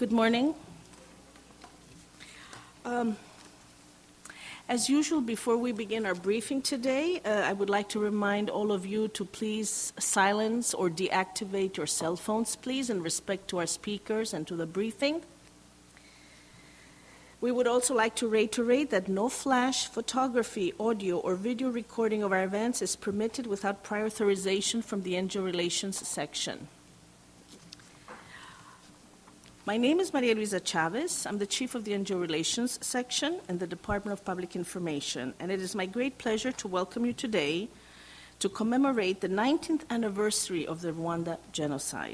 Good morning. As usual, before we begin our briefing today, I would like to remind all of you to please silence or deactivate your cell phones, please, in respect to our speakers and to the briefing. We would also like to reiterate that no flash, photography, audio, or video recording of our events is permitted without prior authorization from the NGO Relations section. My name is Maria Luisa Chavez. I'm the chief of the NGO Relations section in the Department of Public Information, and it is my great pleasure to welcome you today to commemorate the 19th anniversary of the Rwanda genocide.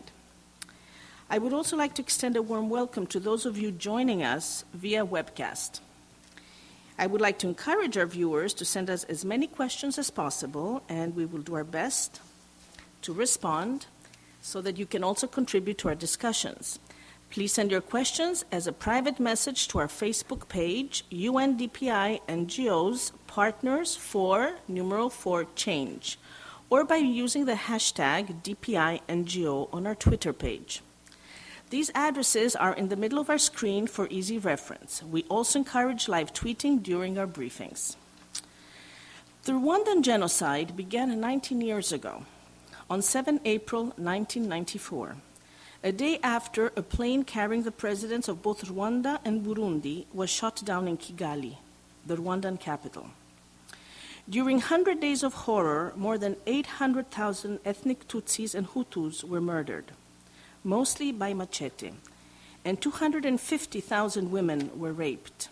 I would also like to extend a warm welcome to those of you joining us via webcast. I would like to encourage our viewers to send us as many questions as possible, and we will do our best to respond so that you can also contribute to our discussions. Please send your questions as a private message to our Facebook page, UNDPI NGOs Partners for #4Change, or by using the hashtag DPI NGO on our Twitter page. These addresses are in the middle of our screen for easy reference. We also encourage live tweeting during our briefings. The Rwandan genocide began 19 years ago, on 7 April 1994. A day after, a plane carrying the presidents of both Rwanda and Burundi was shot down in Kigali, the Rwandan capital. During 100 days of horror, more than 800,000 ethnic Tutsis and Hutus were murdered, mostly by machete, and 250,000 women were raped.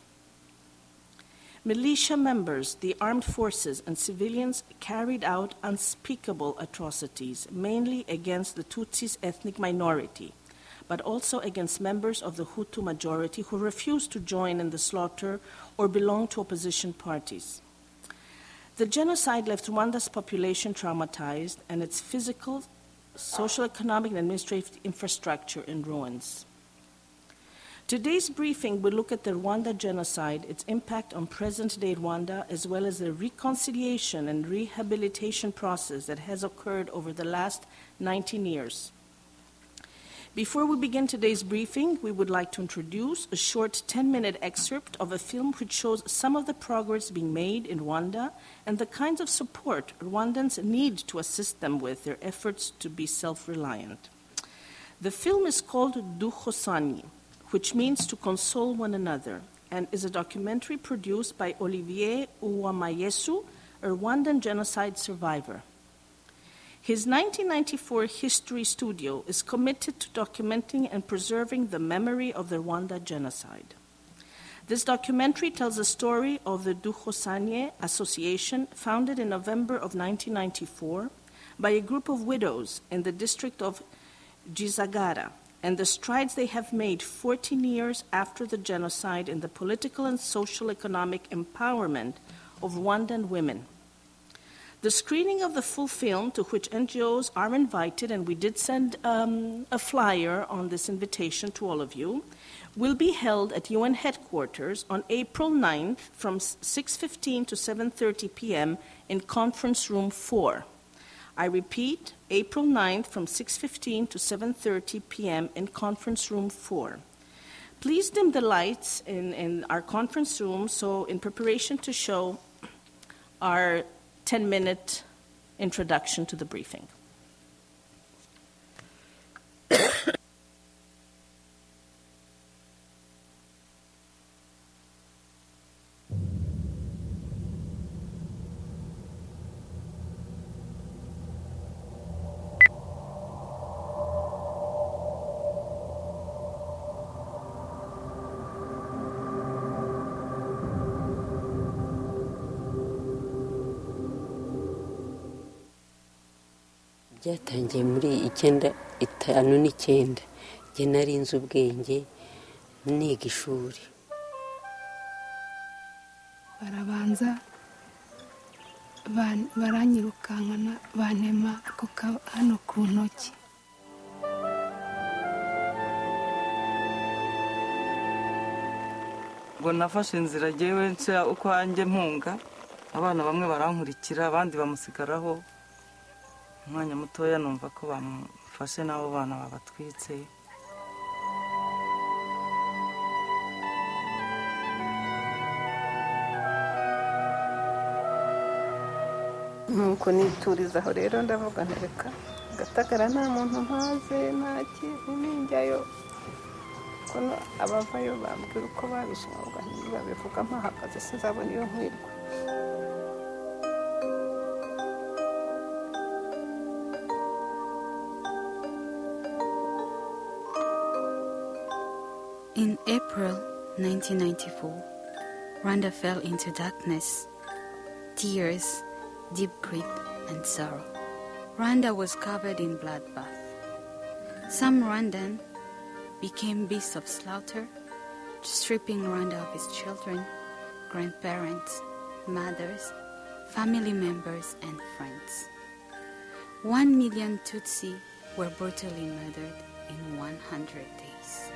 Militia members, the armed forces, and civilians carried out unspeakable atrocities, mainly against the Tutsis ethnic minority, but also against members of the Hutu majority who refused to join in the slaughter or belong to opposition parties. The genocide left Rwanda's population traumatized and its physical, social, economic, and administrative infrastructure in ruins. Today's briefing will look at the Rwanda genocide, its impact on present-day Rwanda, as well as the reconciliation and rehabilitation process that has occurred over the last 19 years. Before we begin today's briefing, we would like to introduce a short 10-minute excerpt of a film which shows some of the progress being made in Rwanda and the kinds of support Rwandans need to assist them with their efforts to be self-reliant. The film is called Dukhosani, which means to console one another, and is a documentary produced by Olivier Uwamayesu, a Rwandan genocide survivor. His 1994 History Studio is committed to documenting and preserving the memory of the Rwanda genocide. This documentary tells the story of the Dukhosanye Association, founded in November of 1994 by a group of widows in the district of Gisagara, and the strides they have made 14 years after the genocide in the political and social economic empowerment of Rwandan women. The screening of the full film, to which NGOs are invited, and we did send a flyer on this invitation to all of you, will be held at UN headquarters on April 9th from 6:15 to 7:30 p.m. in Conference Room 4. I repeat, April 9th from 6:15 to 7:30 p.m. in Conference Room 4. Please dim the lights in our conference room so in preparation to show our 10-minute introduction to the briefing. Byatangiye muri 1959 njye nari nzi ubwenge niga ishuri. Barabanza baranyirukankana bantema hano ku ntoki. Ngo nafashe inzira jewe nshya uko anje mpunga, abana bamwe barankurikira abandi bamusigaraho. Umwanya mutoya numva ko bamufashe nabo bana babatwitse. nuko niturizaho rero ndavuga ntereka Gatagara nta muntu mpaze nta kintu ninjyayo kono abavayo bambwira uko babishaka babivuga mpahagaze sinzabona iyo nkwirwa. In April 1994, Rwanda fell into darkness, tears, deep grief, and sorrow. Rwanda was covered in bloodbath. Some Rwandan became beasts of slaughter, stripping Rwanda of its children, grandparents, mothers, family members, and friends. 1 million Tutsi were brutally murdered in 100 days.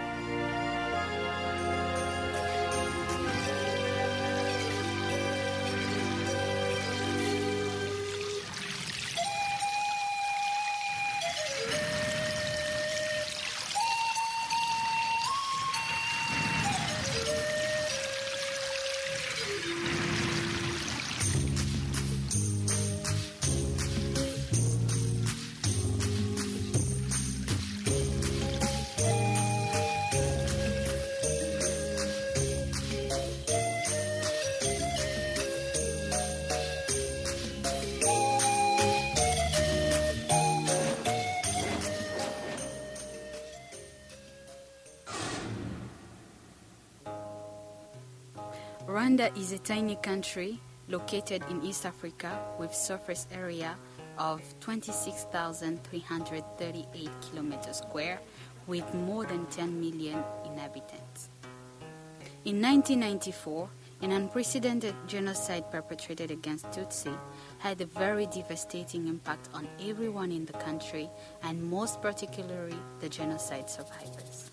Rwanda is a tiny country located in East Africa with surface area of 26,338 kilometers square with more than 10 million inhabitants. In 1994, an unprecedented genocide perpetrated against Tutsi had a very devastating impact on everyone in the country and most particularly the genocide survivors.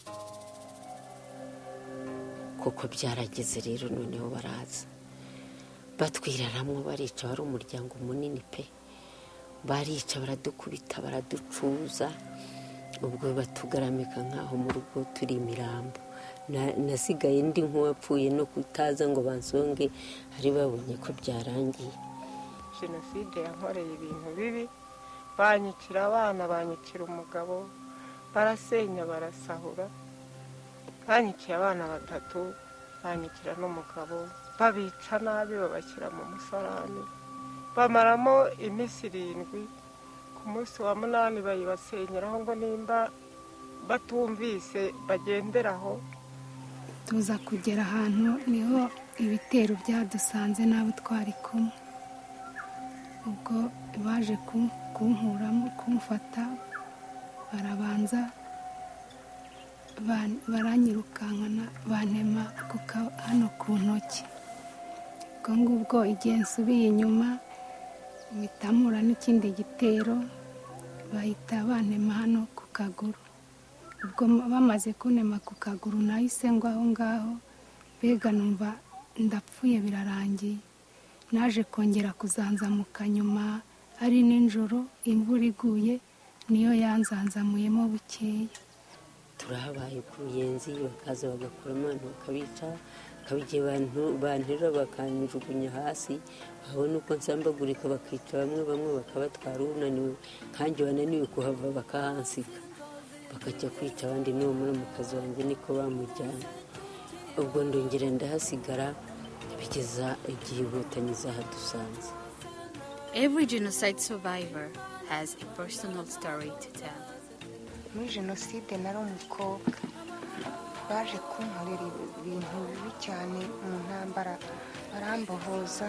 Kuko byarageze rero noneho baraza batwiraramwo barica wari umuryango munini pe barica baradukubita baraducuza ubwo batugaramika nkaho mu rugo turi imirambo nasigaye ndi nk'uwapfuye no kutaza ngo bansonge hari babonye ko byarangiye. Jenoside yankoreye ibintu bibi banyikira abana banyikira umugabo barasenya barasahura banyikiye abana batatu banyikira n'umugabo babica nabi babashyira mu musarani bamaramo iminsi 7 ku munsi wa 8 bayibasenyeraho ngo nimba batumvise bagenderaho. Tuza kugera ahantu niho ibitero byadusanze n'abo twari kumwe ubwo baje kunkuramo kumfata barabanza baranyirukankana bantema hano ku ntoki ubwo ngubwo igihe nsubiye inyuma mitamura n'ikindi gitero bahita bantema hano ku kaguru ubwo bamaze kunema ku kaguru nahise ngo aho ngaho bega numva ndapfuye birarangiye naje kongera kuzanzamuka nyuma ari ninjoro imvura iguye niyo yanzanzamuyemo bukeya. Turahabaye ku Ruyenzi bakaza bagakora amano bakabica kabigiye banterura bakanjugunya hasi babona uko nsambagurika bakica bamwe bakabatwara unaniwe kandi bananiwe kuhava bakahansika bakajya kwica abandi n'uwo muri mu kazi wanjye niko bamujyana ubwo ndongera ndahasigara bigeza igihe Inkotanyi zahadusanze. Every genocide survivor has a personal story to tell. Muri jenoside nari umukobwa baje kunkorera ibintu bibi cyane mu ntambara barambohoza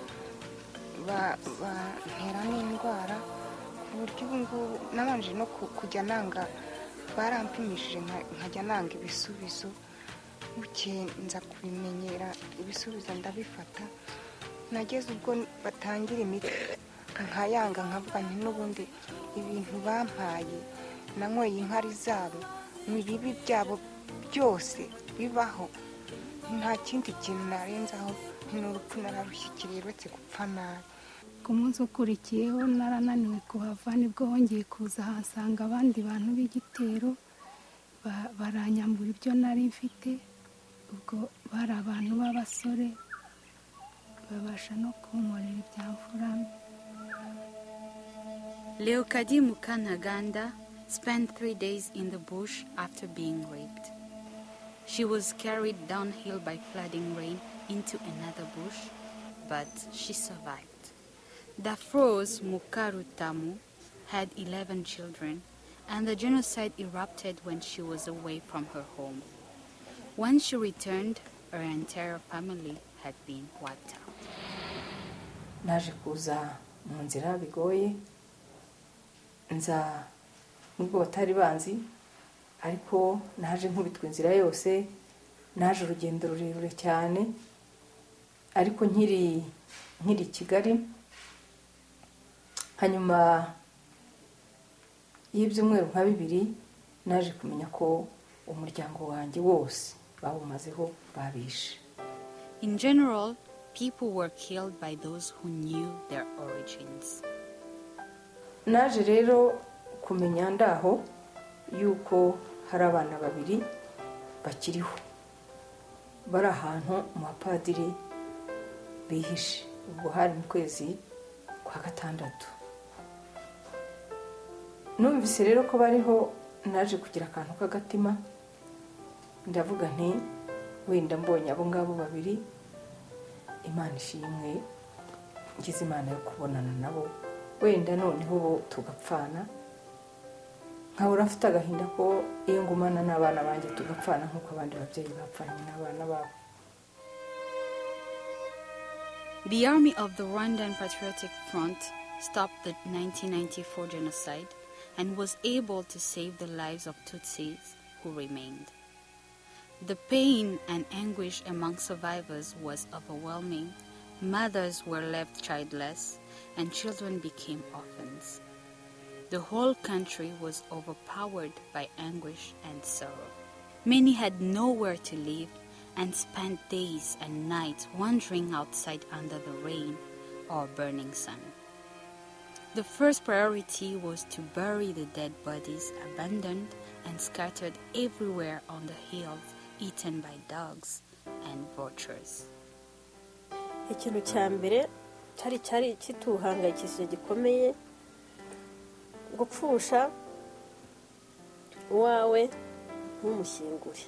bantera n'indwara ku buryo ubu nabanje no kujya nanga barampimishije nkajya nanga ibisubizo buke nza kubimenyera ibisubizo ndabifata nageze ubwo batangira imiti nkayanga nkavuga nti n'ubundi ibintu bampaye nanyweye inkari zabo n'ibibi byabo byose bibaho nta kindi kintu narenzaho n'urupfu nararushyikiriye uretse gupfa nabi. Ku munsi ukurikiyeho narananiwe kuhava nibwo hongeye kuza hansanga abandi bantu b'igitero baranyambura ibyo nari mfite ubwo bari abantu b'abasore babasha no kunkorera ibyamfura Leokadi Mukantaganda spent 3 days in the bush after being raped. She was carried downhill by flooding rain into another bush, but she survived. Dafros Mukarutamu had 11 children, and the genocide erupted when she was away from her home. When she returned, her entire family had been wiped out. naje kuza mu nzira bigoye nza nubwo batari banzi ariko naje nkubitwa inzira yose naje urugendo rurerure cyane ariko nkiri Kigali hanyuma y'ibyumweru nka 2 naje kumenya ko umuryango wanjye wose bawumazeho babishe. In general, people were killed by those who knew their origins. Naje rero kumenya ndaho yuko hari abana 2 bakiriho bari ahantu mu bapadiri bihishe. Ubwo hari mu kwezi kwa 6. Numvise rero ko bariho naje kugira akantu k'agatima ndavuga nti wenda mbonye abo ngabo 2 Imana ishimwe ngize Imana yo kubonana nabo wenda noneho bo tugapfana nkabura afite agahinda ko iyo ngumana n'abana banjye tugapfana nk'uko abandi babyeyi bapfanye n'abana babo. The army of the Rwandan Patriotic Front stopped the 1994 genocide and was able to save the lives of Tutsis who remained. The pain and anguish among survivors was overwhelming. Mothers were left childless, and children became orphans. The whole country was overpowered by anguish and sorrow. Many had nowhere to live and spent days and nights wandering outside under the rain or burning sun. The first priority was to bury the dead bodies abandoned and scattered everywhere on the hills, eaten by dogs and vultures. Ikintu cya mbere cyari kituhangayikishije gikomeye gupfusha wawe ntumushyingure.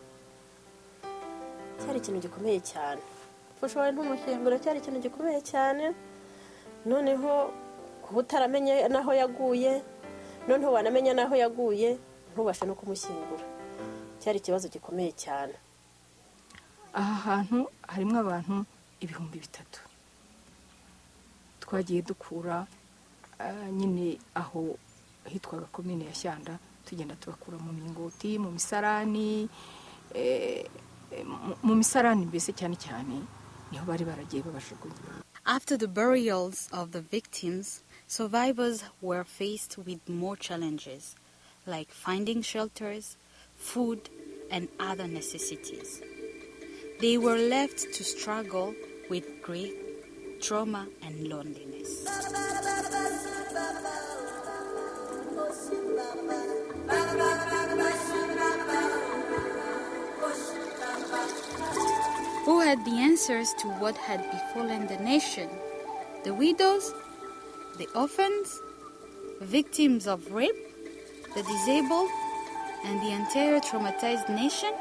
Cyari ikintu gikomeye cyane. Gupfusha wawe ntumushyingure cyari ikintu gikomeye cyane. Noneho utaramenye naho yaguye, noneho wanamenye naho yaguye, ntubashe no kumushyingura. Cyari ikibazo gikomeye cyane. Aha hantu harimo abantu 3,000 twagiye dukura nyine aho hitwaga komine ya Shyanda tugenda tubakura mu mingoti mu misarani mbese cyane niho bari baragiye babashugunya. After the burials of the victims, survivors were faced with more challenges, like finding shelters, food, and other necessities. They were left to struggle with grief, trauma, and loneliness. Who had the answers to what had befallen the nation? The widows? The orphans? Victims of rape? The disabled? And the entire traumatized nation?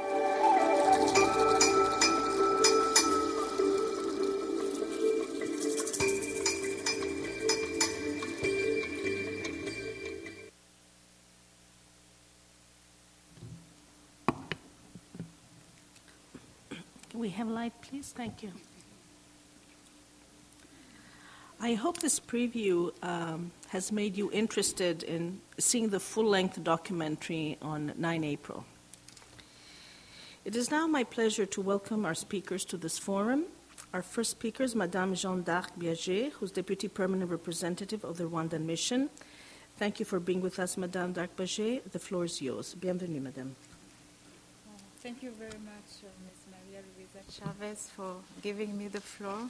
We have light, please. Thank you. I hope this preview has made you interested in seeing the full-length documentary on 9 April. It is now my pleasure to welcome our speakers to this forum. Our first speaker is Madame Jeanne d'Arc Biagé, who's Deputy Permanent Representative of the Rwandan Mission. Thank you for being with us, Madame d'Arc Biagé. The floor is yours. Bienvenue, Madame. Thank you very much, Ms. Maria Luisa Chavez, for giving me the floor.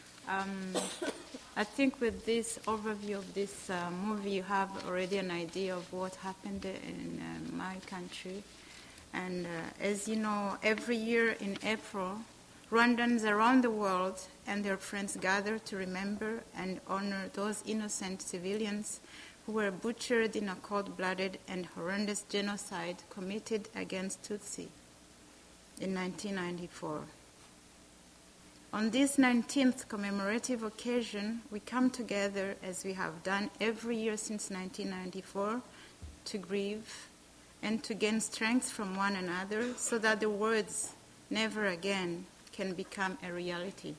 I think with this overview of this movie, you have already an idea of what happened in my country. And as you know, every year in April, Rwandans around the world and their friends gather to remember and honor those innocent civilians who were butchered in a cold-blooded and horrendous genocide committed against Tutsi in 1994. On this 19th commemorative occasion, we come together, as we have done every year since 1994, to grieve and to gain strength from one another so that the words "never again" can become a reality.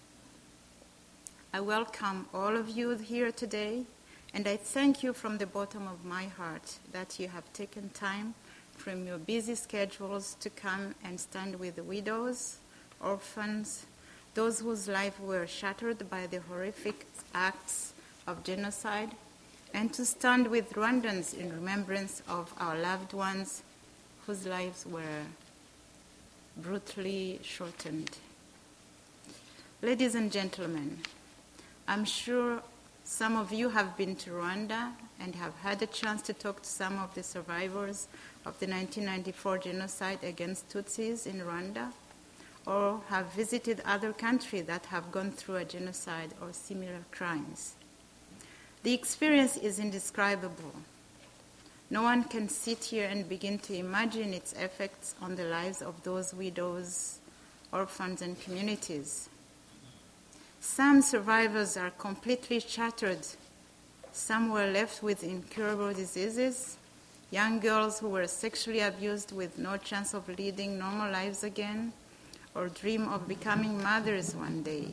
I welcome all of you here today, and I thank you from the bottom of my heart that you have taken time from your busy schedules to come and stand with the widows, orphans, those whose lives were shattered by the horrific acts of genocide, and to stand with Rwandans in remembrance of our loved ones whose lives were brutally shortened. Ladies and gentlemen, I'm sure some of you have been to Rwanda and have had a chance to talk to some of the survivors of the 1994 genocide against Tutsis in Rwanda, or have visited other countries that have gone through a genocide or similar crimes. The experience is indescribable. No one can sit here and begin to imagine its effects on the lives of those widows, orphans, and communities. Some survivors are completely shattered. Some were left with incurable diseases, young girls who were sexually abused with no chance of leading normal lives again, or dream of becoming mothers one day.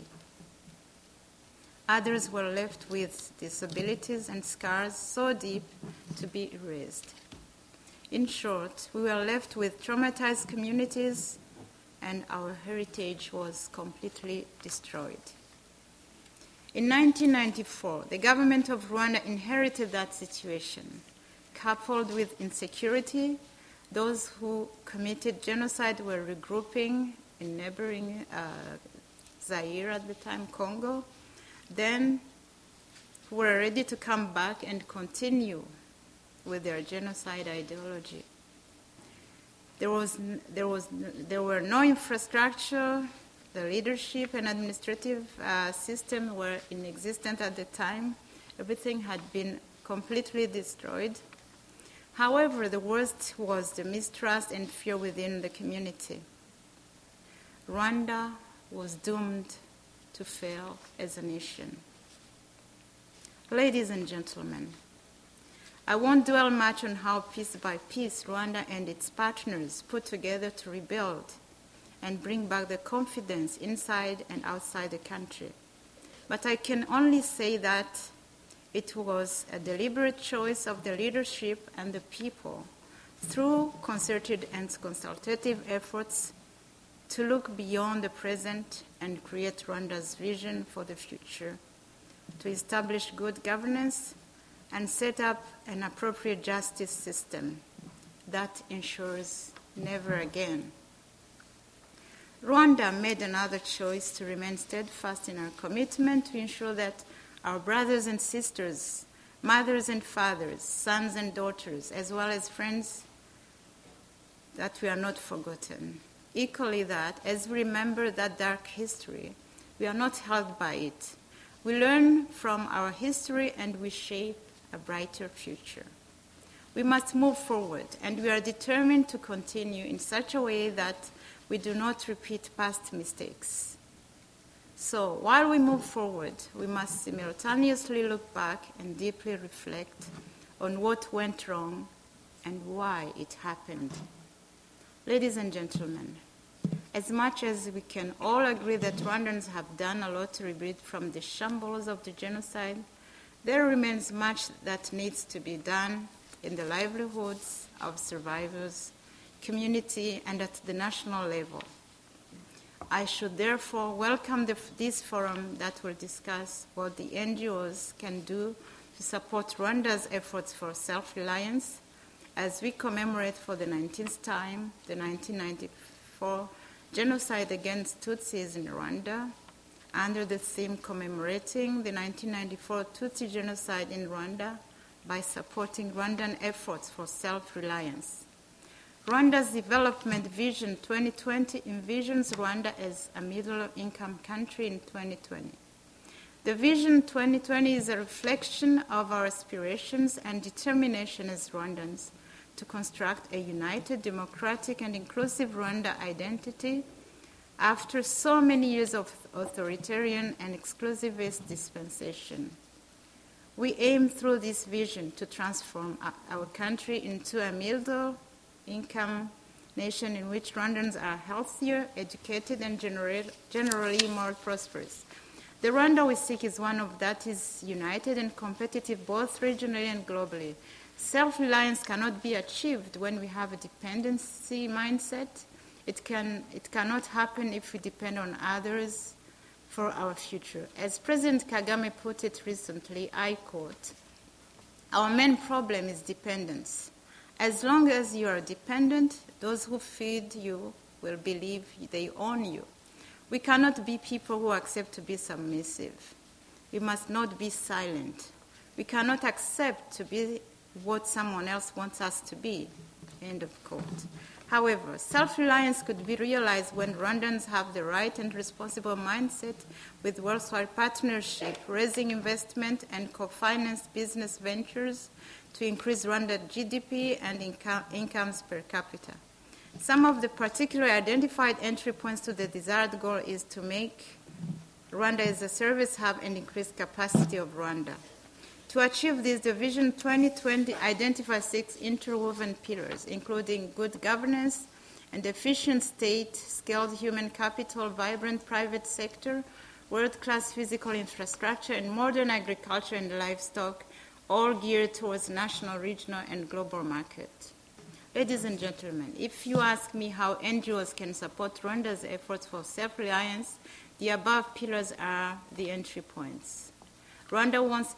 Others were left with disabilities and scars so deep to be erased. In short, we were left with traumatized communities, and our heritage was completely destroyed. In 1994, the government of Rwanda inherited that situation. Coupled with insecurity, those who committed genocide were regrouping in neighboring Zaire at the time, Congo, then who were ready to come back and continue with their genocide ideology. There were no infrastructure. The leadership and administrative system were inexistent at the time. Everything had been completely destroyed. However, the worst was the mistrust and fear within the community. Rwanda was doomed to fail as a nation. Ladies and gentlemen, I won't dwell much on how piece by piece Rwanda and its partners put together to rebuild and bring back the confidence inside and outside the country. But I can only say that it was a deliberate choice of the leadership and the people through concerted and consultative efforts to look beyond the present and create Rwanda's vision for the future, to establish good governance and set up an appropriate justice system that ensures never again. Rwanda made another choice to remain steadfast in our commitment to ensure that our brothers and sisters, mothers and fathers, sons and daughters, as well as friends, that we are not forgotten. Equally that, as we remember that dark history, we are not held by it. We learn from our history and we shape a brighter future. We must move forward, and we are determined to continue in such a way that we do not repeat past mistakes. So, while we move forward, we must simultaneously look back and deeply reflect on what went wrong and why it happened. Ladies and gentlemen, as much as we can all agree that Rwandans have done a lot to rebuild from the shambles of the genocide, there remains much that needs to be done in the livelihoods of survivors, community, and at the national level. I should therefore welcome this forum that will discuss what the NGOs can do to support Rwanda's efforts for self-reliance as we commemorate for the 19th time the 1994 genocide against Tutsis in Rwanda, under the theme commemorating the 1994 Tutsi genocide in Rwanda by supporting Rwandan efforts for self-reliance. Rwanda's Development Vision 2020 envisions Rwanda as a middle-income country in 2020. The Vision 2020 is a reflection of our aspirations and determination as Rwandans to construct a united, democratic, and inclusive Rwanda identity after so many years of authoritarian and exclusivist dispensation. We aim through this vision to transform our country into a middle-income nation in which Rwandans are healthier, educated, and generally more prosperous. The Rwanda we seek is one that is united and competitive both regionally and globally. Self-reliance cannot be achieved when we have a dependency mindset. It cannot happen if we depend on others for our future. As President Kagame put it recently, I quote, "Our main problem is dependence. As long as you are dependent, those who feed you will believe they own you. We cannot be people who accept to be submissive. We must not be silent. We cannot accept to be what someone else wants us to be." End of quote. However, self-reliance could be realized when Rwandans have the right and responsible mindset with worldwide partnership, raising investment and co-finance business ventures to increase Rwanda's GDP and incomes per capita. Some of the particularly identified entry points to the desired goal is to make Rwanda as a service hub and increase capacity of Rwanda. To achieve this, the Vision 2020 identifies 6 interwoven pillars, including good governance and efficient state, skilled human capital, vibrant private sector, world-class physical infrastructure, and modern agriculture and livestock, all geared towards national, regional, and global market. Ladies and gentlemen, if you ask me how NGOs can support Rwanda's efforts for self-reliance, the above pillars are the entry points. Rwanda wants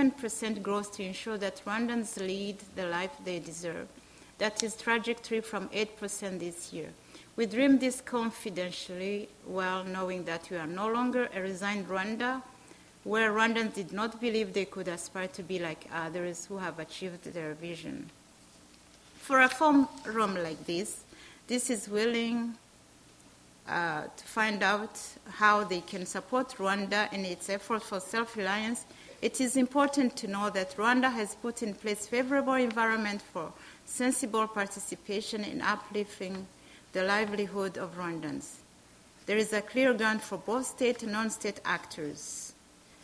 11% growth to ensure that Rwandans lead the life they deserve. That is trajectory from 8% this year. We dream this confidentially, well knowing that we are no longer a resigned Rwanda, where Rwandans did not believe they could aspire to be like others who have achieved their vision. For a forum like this is willing to find out how they can support Rwanda in its effort for self-reliance. It is important to know that Rwanda has put in place favorable environment for sensible participation in uplifting the livelihood of Rwandans. There is a clear ground for both state and non-state actors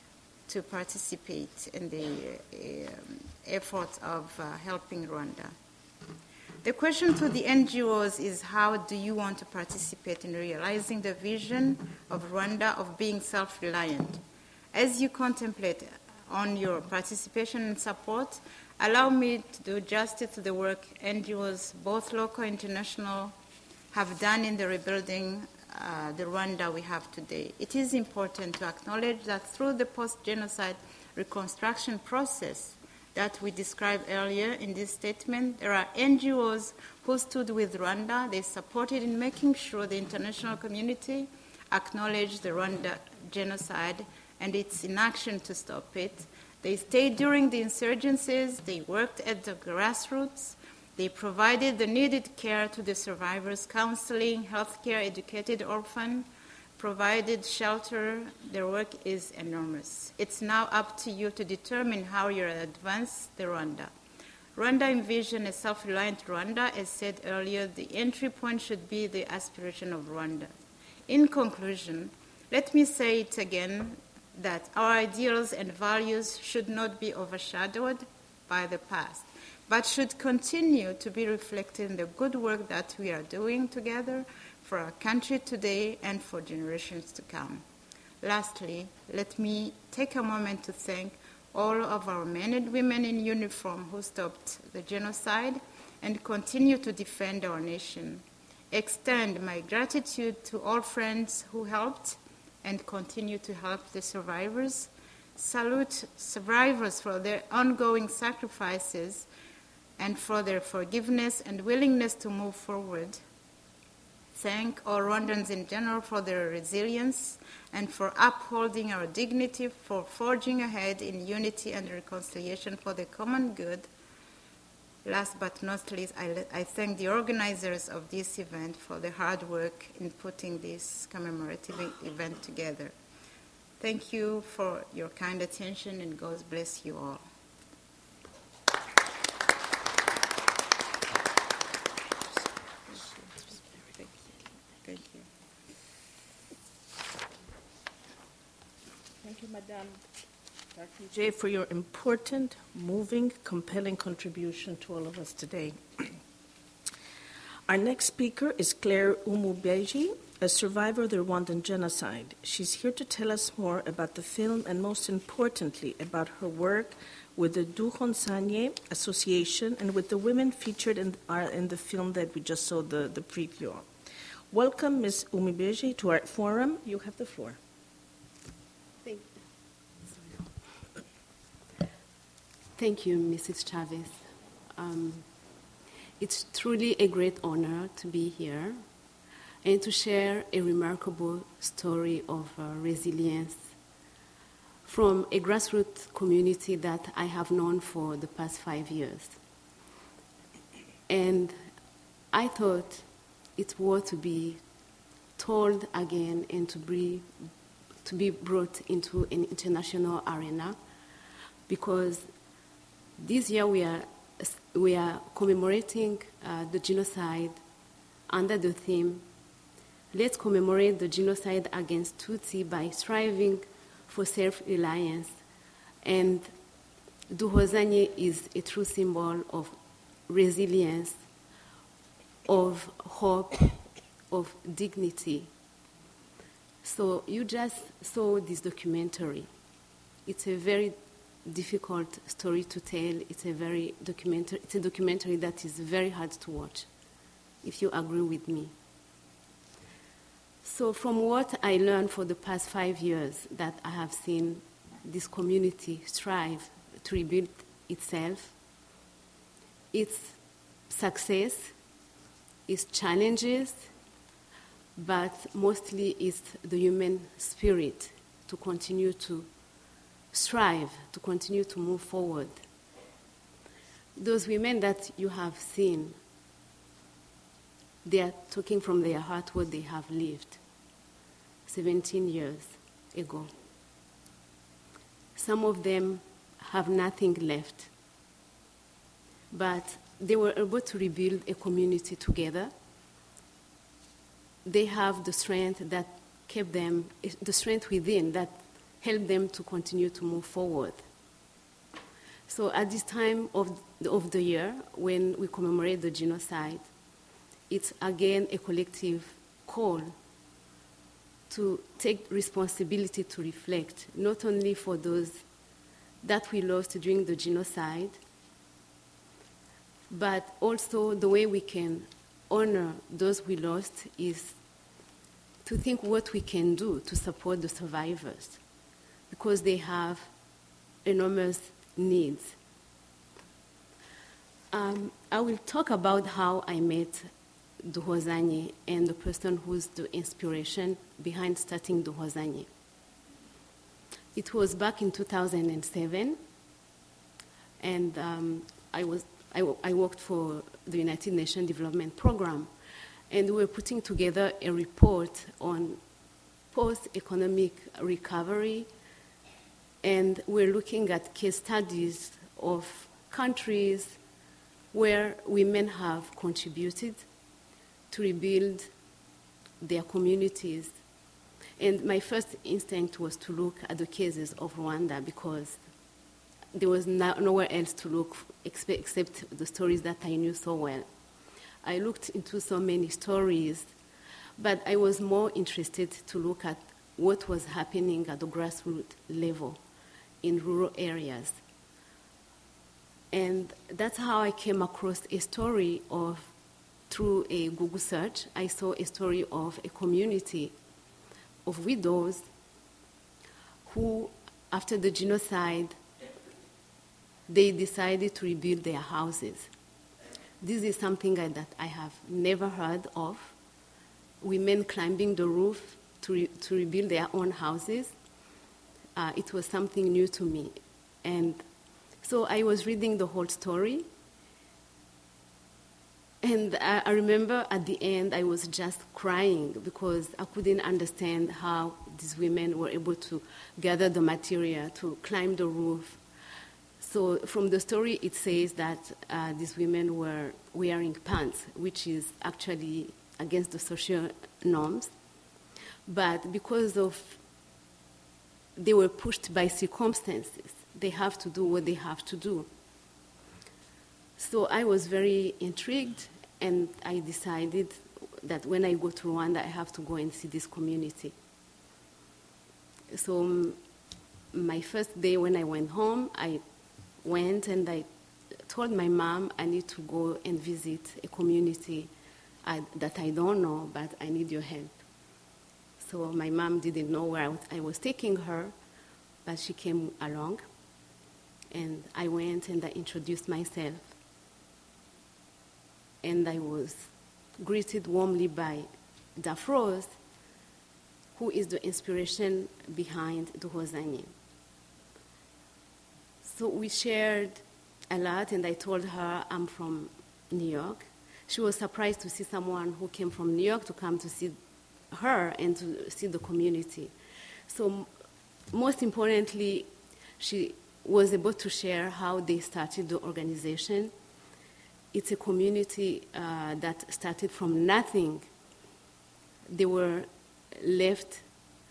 to participate in the efforts of helping Rwanda. The question to the NGOs is, how do you want to participate in realizing the vision of Rwanda of being self-reliant? As you contemplate on your participation and support, allow me to do justice to the work NGOs, both local and international, have done in the rebuilding the Rwanda we have today. It is important to acknowledge that through the post-genocide reconstruction process that we described earlier in this statement, there are NGOs who stood with Rwanda. They supported in making sure the international community acknowledged the Rwanda genocide and its inaction to stop it. They stayed during the insurgencies. They worked at the grassroots. They provided the needed care to the survivors, counseling, healthcare, educated orphans, provided shelter. Their work is enormous. It's now up to you to determine how you advance the Rwanda. Rwanda envisioned a self-reliant Rwanda. As said earlier, the entry point should be the aspiration of Rwanda. In conclusion, let me say it again, that our ideals and values should not be overshadowed by the past, but should continue to be reflected in the good work that we are doing together for our country today and for generations to come. Lastly, let me take a moment to thank all of our men and women in uniform who stopped the genocide and continue to defend our nation. Extend my gratitude to all friends who helped and continue to help the survivors. Salute survivors for their ongoing sacrifices and for their forgiveness and willingness to move forward. Thank all Rwandans in general for their resilience and for upholding our dignity, for forging ahead in unity and reconciliation for the common good. Last but not least, I thank the organizers of this event for the hard work in putting this commemorative event together. Thank you for your kind attention, and God bless you all. Thank you. Thank you, Madame J, for your important, moving, compelling contribution to all of us today. Our next speaker is Claire Umubeji, a survivor of the Rwandan genocide. She's here to tell us more about the film and, most importantly, about her work with the Duhonsanye Association and with the women featured in the film that we just saw the preview of. Welcome, Ms. Umubeji, to our forum. You have the floor. Thank you, Mrs. Chavez. It's truly a great honor to be here and to share a remarkable story of resilience from a grassroots community that I have known for the past 5 years. And I thought it was to be told again and to be brought into an international arena, because this year we are commemorating the genocide under the theme, let's commemorate the genocide against Tutsi by striving for self-reliance. And Duhozanye is a true symbol of resilience, of hope, of dignity. So you just saw this documentary. It's a very difficult story to tell. It's a documentary that is very hard to watch, if you agree with me. So from what I learned for the past 5 years, that I have seen this community strive to rebuild itself, its success, its challenges, but mostly it's the human spirit to continue to strive, to continue to move forward. Those women that you have seen, they are talking from their heart what they have lived 17 years ago. Some of them have nothing left, but they were able to rebuild a community together. They have the strength that kept them, the strength within that helped them to continue to move forward. So at this time of the year, when we commemorate the genocide, it's again a collective call to take responsibility to reflect, not only for those that we lost during the genocide, but also the way we can honor those we lost is to think what we can do to support the survivors, because they have enormous needs. I will talk about how I met Duhozanye and the person who's the inspiration behind starting Duhozanye. It was back in 2007, and I worked for the United Nations Development Program, and we were putting together a report on post-economic recovery, and we're looking at case studies of countries where women have contributed to rebuild their communities. And my first instinct was to look at the cases of Rwanda, because there was nowhere else to look except the stories that I knew so well. I looked into so many stories, but I was more interested to look at what was happening at the grassroots level in rural areas. And that's how I came across a story of, through a Google search, I saw a story of a community of widows who, after the genocide, they decided to rebuild their houses. This is something that I have never heard of. Women climbing the roof to rebuild their own houses. It was something new to me. And so I was reading the whole story, And I remember at the end I was just crying because I couldn't understand how these women were able to gather the material, to climb the roof. So from the story it says that these women were wearing pants, which is actually against the social norms. But because of they were pushed by circumstances, they have to do what they have to do. So I was very intrigued, and I decided that when I go to Rwanda, I have to go and see this community. So my first day when I went home, I went and I told my mom I need to go and visit a community that I don't know, but I need your help. So my mom didn't know where I was taking her, but she came along, and I went and I introduced myself. And I was greeted warmly by Daphrose, who is the inspiration behind Duhozanye. So we shared a lot, and I told her I'm from New York. She was surprised to see someone who came from New York to come to see her and to see the community. So most importantly, she was able to share how they started the organization. It's a community that started from nothing. They were left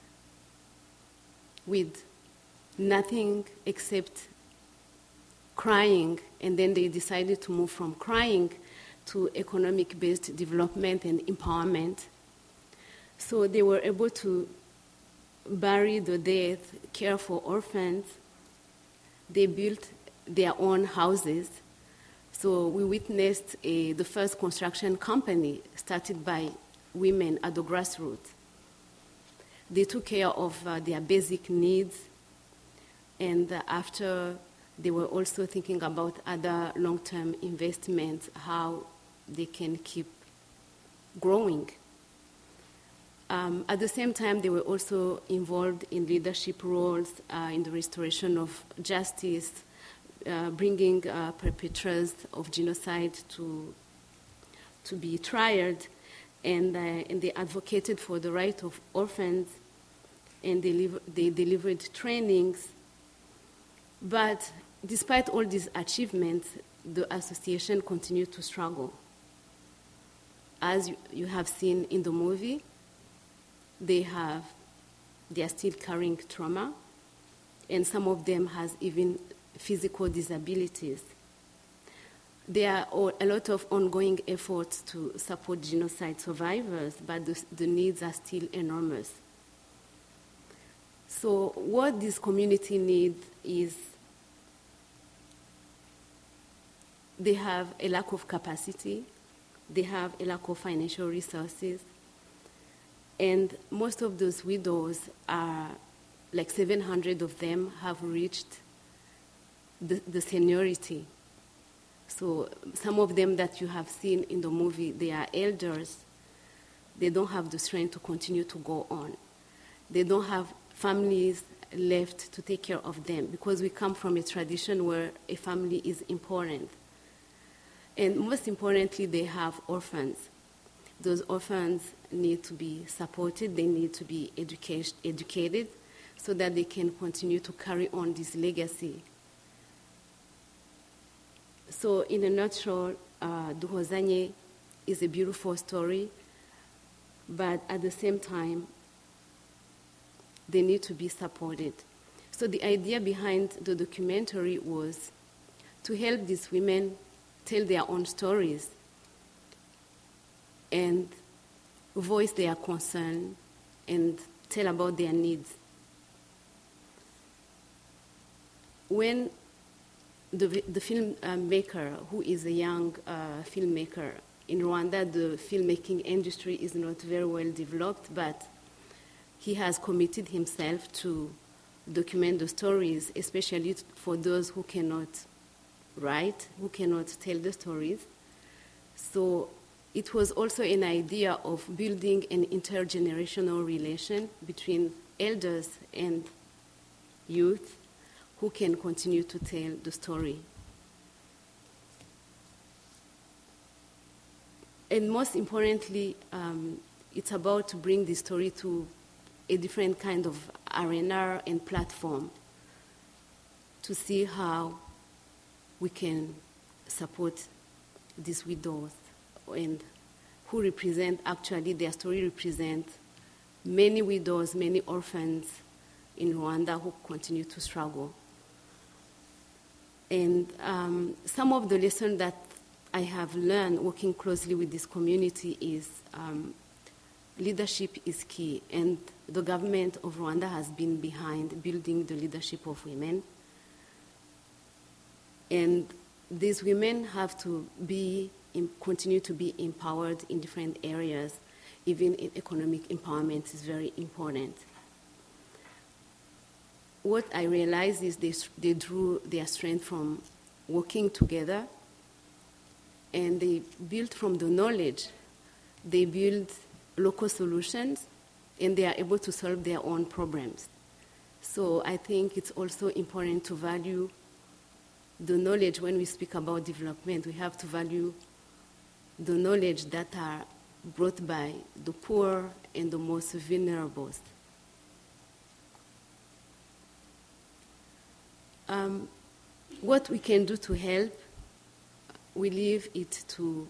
with nothing except crying, and then they decided to move from crying to economic-based development and empowerment. So they were able to bury the dead, care for orphans. They built their own houses. So we witnessed the first construction company started by women at the grassroots. They took care of their basic needs, and after they were also thinking about other long-term investments, how they can keep growing. At the same time, they were also involved in leadership roles in the restoration of justice, bringing perpetrators of genocide to be tried, and they advocated for the right of orphans, and they delivered trainings. But despite all these achievements, the association continued to struggle. As you have seen in the movie, they are still carrying trauma, and some of them has even physical disabilities. There are a lot of ongoing efforts to support genocide survivors, but the needs are still enormous. So what this community needs is they have a lack of capacity, they have a lack of financial resources, and most of those widows are, like 700 of them have reached the seniority. So some of them that you have seen in the movie, they are elders. They don't have the strength to continue to go on. They don't have families left to take care of them, because we come from a tradition where a family is important. And most importantly, they have orphans. Those orphans need to be supported, they need to be educated so that they can continue to carry on this legacy. So in a nutshell, Duhozanye is a beautiful story, but at the same time, they need to be supported. So the idea behind the documentary was to help these women tell their own stories and voice their concern and tell about their needs. When the filmmaker, who is a young filmmaker in Rwanda, the filmmaking industry is not very well developed, but he has committed himself to document the stories, especially for those who cannot write, who cannot tell the stories. So it was also an idea of building an intergenerational relation between elders and youth who can continue to tell the story. And most importantly, it's about to bring the story to a different kind of arena and platform to see how we can support these widows and who represent, actually their story represents many widows, many orphans in Rwanda who continue to struggle. And some of the lessons that I have learned working closely with this community is leadership is key, and the government of Rwanda has been behind building the leadership of women. And these women have to continue to be empowered in different areas. Even in economic empowerment is very important. What I realized is they drew their strength from working together, and they built from the knowledge. They build local solutions, and they are able to solve their own problems. So I think it's also important to value the knowledge. When we speak about development, we have to value the knowledge that are brought by the poor and the most vulnerable. What we can do to help, we leave it to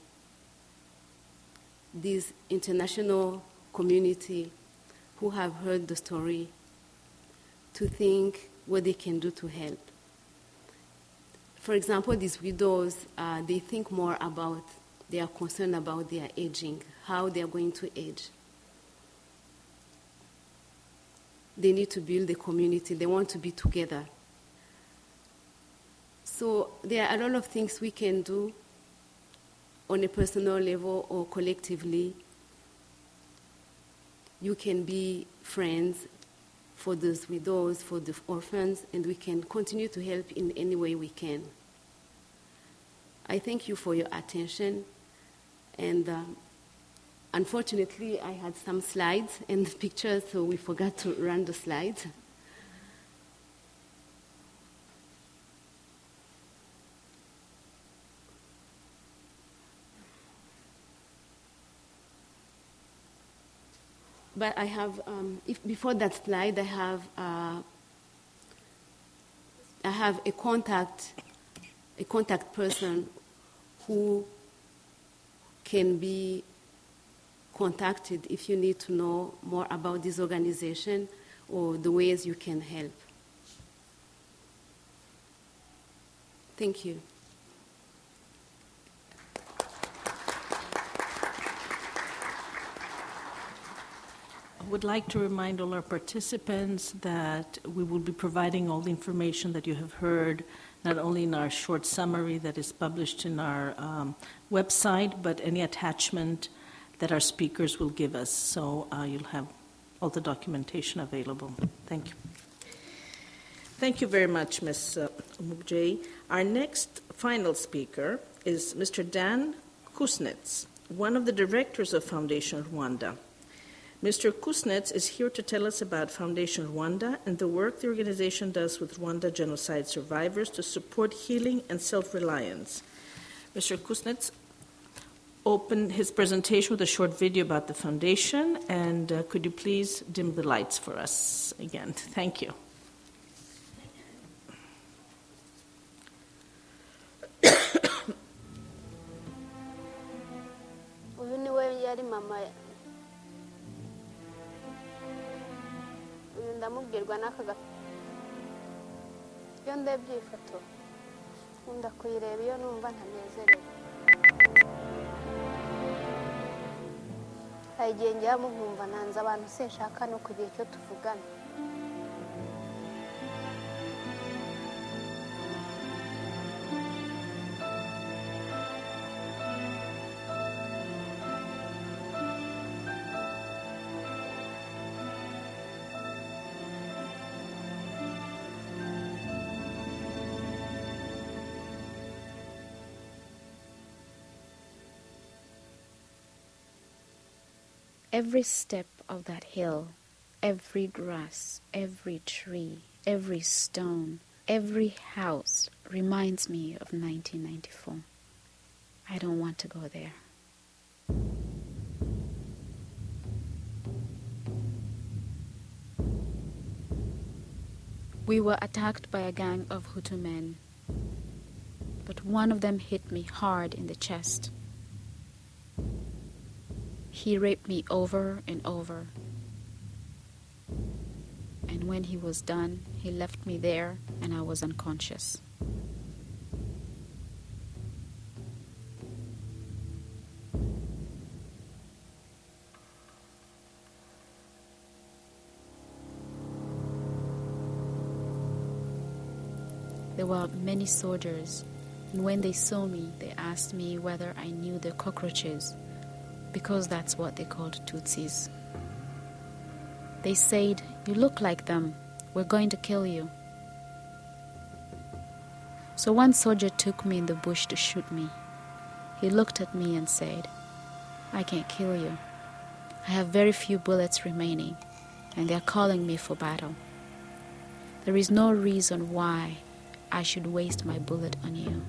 this international community who have heard the story to think what they can do to help. For example, these widows, they think more about, they are concerned about their aging, how they are going to age. They need to build a community. They want to be together. So there are a lot of things we can do on a personal level or collectively. You can be friends for those widows, for the orphans, and we can continue to help in any way we can. I thank you for your attention, and unfortunately I had some slides and pictures, so we forgot to run the slides. But I have, before that slide, I have a contact person who can be contacted if you need to know more about this organization or the ways you can help. Thank you. I would like to remind all our participants that we will be providing all the information that you have heard, not only in our short summary that is published in our website, but any attachment that our speakers will give us. So you'll have all the documentation available. Thank you. Thank you very much, Ms. Mubjay. Our next final speaker is Mr. Dan Kusnetz, one of the directors of Foundation Rwanda. Mr. Kusnetz is here to tell us about Foundation Rwanda and the work the organization does with Rwanda genocide survivors to support healing and self-reliance. Mr. Kusnetz opened his presentation with a short video about the foundation, and could you please dim the lights for us again? Thank you. ndamubwirwa n'aka iyo ndebye iyi foto nkunda kuyireba iyo numva ntanezerewe hari igihe njyamo nkumva nanze abantu sinshaka no kugira icyo tuvugana. Every step of that hill, every grass, every tree, every stone, every house reminds me of 1994. I don't want to go there. We were attacked by a gang of Hutu men, but one of them hit me hard in the chest. He raped me over and over. And when he was done, he left me there and I was unconscious. There were many soldiers, and when they saw me, they asked me whether I knew the cockroaches, because that's what they called Tutsis. They said, "You look like them. We're going to kill you." So one soldier took me in the bush to shoot me. He looked at me and said, "I can't kill you. I have very few bullets remaining, and they're calling me for battle. There is no reason why I should waste my bullet on you."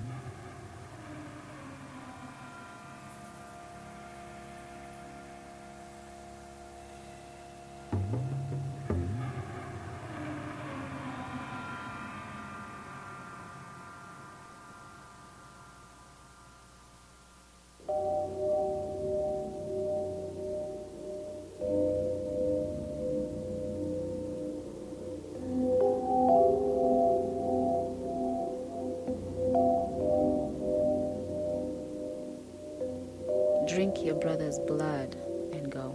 Drink your brother's blood and go.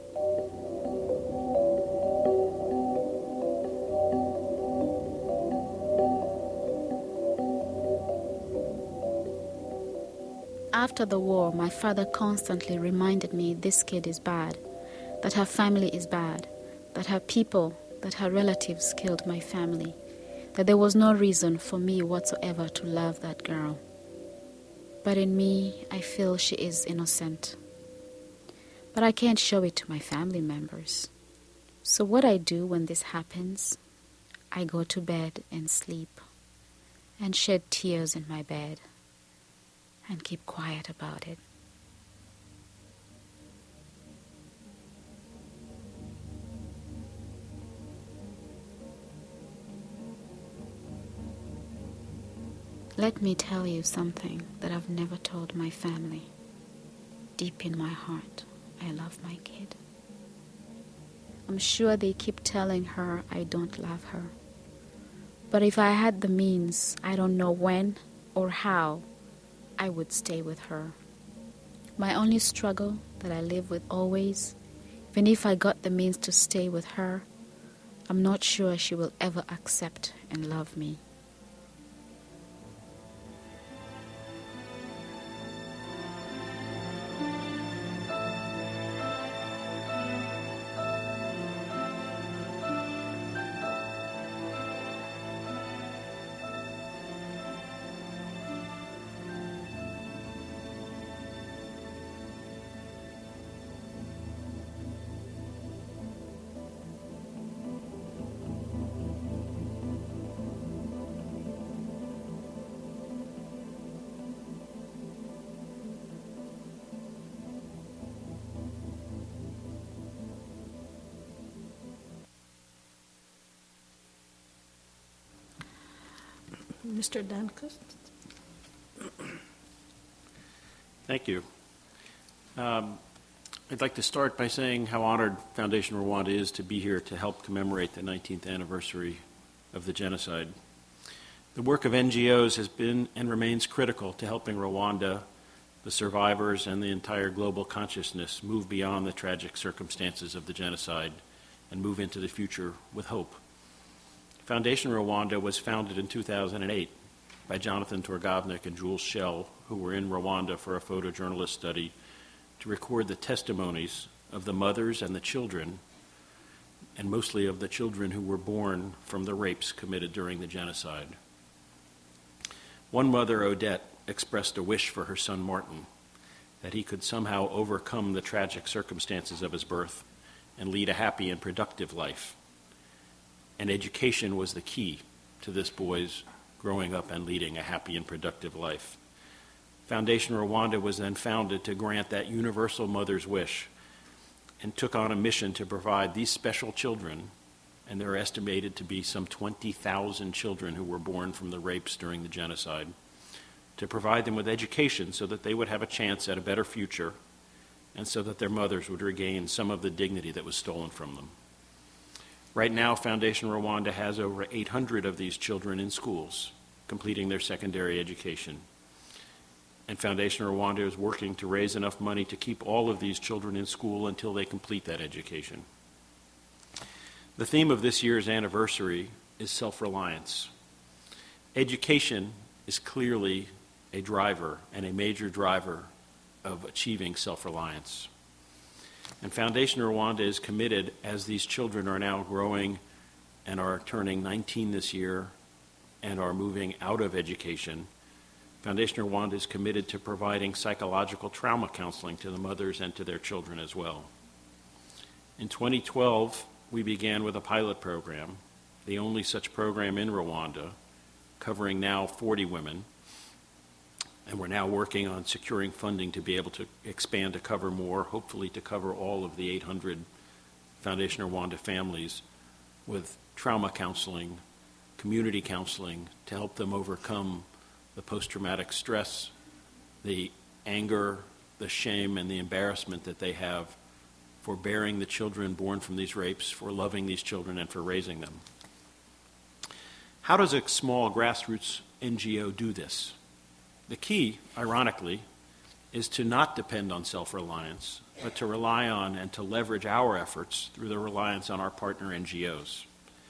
After the war, my father constantly reminded me this kid is bad, that her family is bad, that her people, that her relatives killed my family, that there was no reason for me whatsoever to love that girl. But in me, I feel she is innocent. But I can't show it to my family members. So what I do when this happens, I go to bed and sleep, and shed tears in my bed, and keep quiet about it. Let me tell you something that I've never told my family. Deep in my heart, I love my kid. I'm sure they keep telling her I don't love her. But if I had the means, I don't know when or how I would stay with her. My only struggle that I live with always, even if I got the means to stay with her, I'm not sure she will ever accept and love me. Mr. Dankert. Thank you. I'd like to start by saying how honored Foundation Rwanda is to be here to help commemorate the 19th anniversary of the genocide. The work of NGOs has been and remains critical to helping Rwanda, the survivors, and the entire global consciousness move beyond the tragic circumstances of the genocide and move into the future with hope. Foundation Rwanda was founded in 2008 by Jonathan Torgovnik and Jules Schell, who were in Rwanda for a photojournalist study to record the testimonies of the mothers and the children, and mostly of the children who were born from the rapes committed during the genocide. One mother, Odette, expressed a wish for her son Martin, that he could somehow overcome the tragic circumstances of his birth and lead a happy and productive life. And education was the key to this boy's growing up and leading a happy and productive life. Foundation Rwanda was then founded to grant that universal mother's wish and took on a mission to provide these special children, and there are estimated to be some 20,000 children who were born from the rapes during the genocide, to provide them with education so that they would have a chance at a better future and so that their mothers would regain some of the dignity that was stolen from them. Right now, Foundation Rwanda has over 800 of these children in schools, completing their secondary education. And Foundation Rwanda is working to raise enough money to keep all of these children in school until they complete that education. The theme of this year's anniversary is self-reliance. Education is clearly a driver and a major driver of achieving self-reliance. And Foundation Rwanda is committed, as these children are now growing and are turning 19 this year and are moving out of education, Foundation Rwanda is committed to providing psychological trauma counseling to the mothers and to their children as well. In 2012, we began with a pilot program, the only such program in Rwanda, covering now 40 women, and we're now working on securing funding to be able to expand to cover more, hopefully to cover all of the 800 Foundation Rwanda families with trauma counseling, community counseling, to help them overcome the post-traumatic stress, the anger, the shame, and the embarrassment that they have for bearing the children born from these rapes, for loving these children, and for raising them. How does a small grassroots NGO do this? The key, ironically, is to not depend on self-reliance, but to rely on and to leverage our efforts through the reliance on our partner NGOs.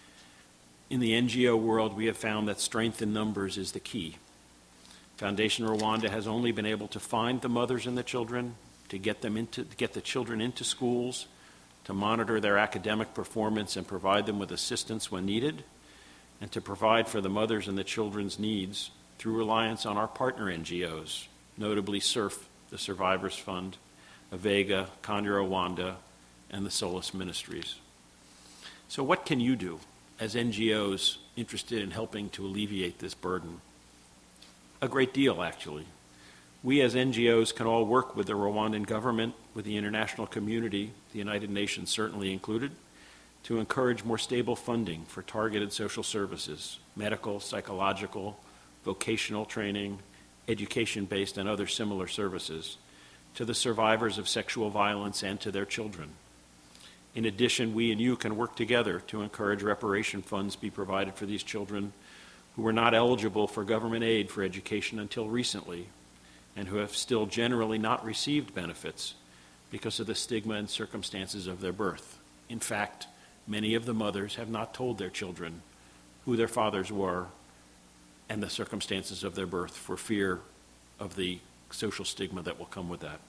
In the NGO world, we have found that strength in numbers is the key. Foundation Rwanda has only been able to find the mothers and the children, to get the children into schools, to monitor their academic performance and provide them with assistance when needed, and to provide for the mothers and the children's needs through reliance on our partner NGOs, notably SURF, the Survivors Fund, Avega, Kanya Rwanda, and the Solace Ministries. So what can you do as NGOs interested in helping to alleviate this burden? A great deal, actually. We as NGOs can all work with the Rwandan government, with the international community, the United Nations certainly included, to encourage more stable funding for targeted social services, medical, psychological, vocational training, education-based, and other similar services to the survivors of sexual violence and to their children. In addition, we and you can work together to encourage reparation funds be provided for these children who were not eligible for government aid for education until recently and who have still generally not received benefits because of the stigma and circumstances of their birth. In fact, many of the mothers have not told their children who their fathers were and the circumstances of their birth for fear of the social stigma that will come with that.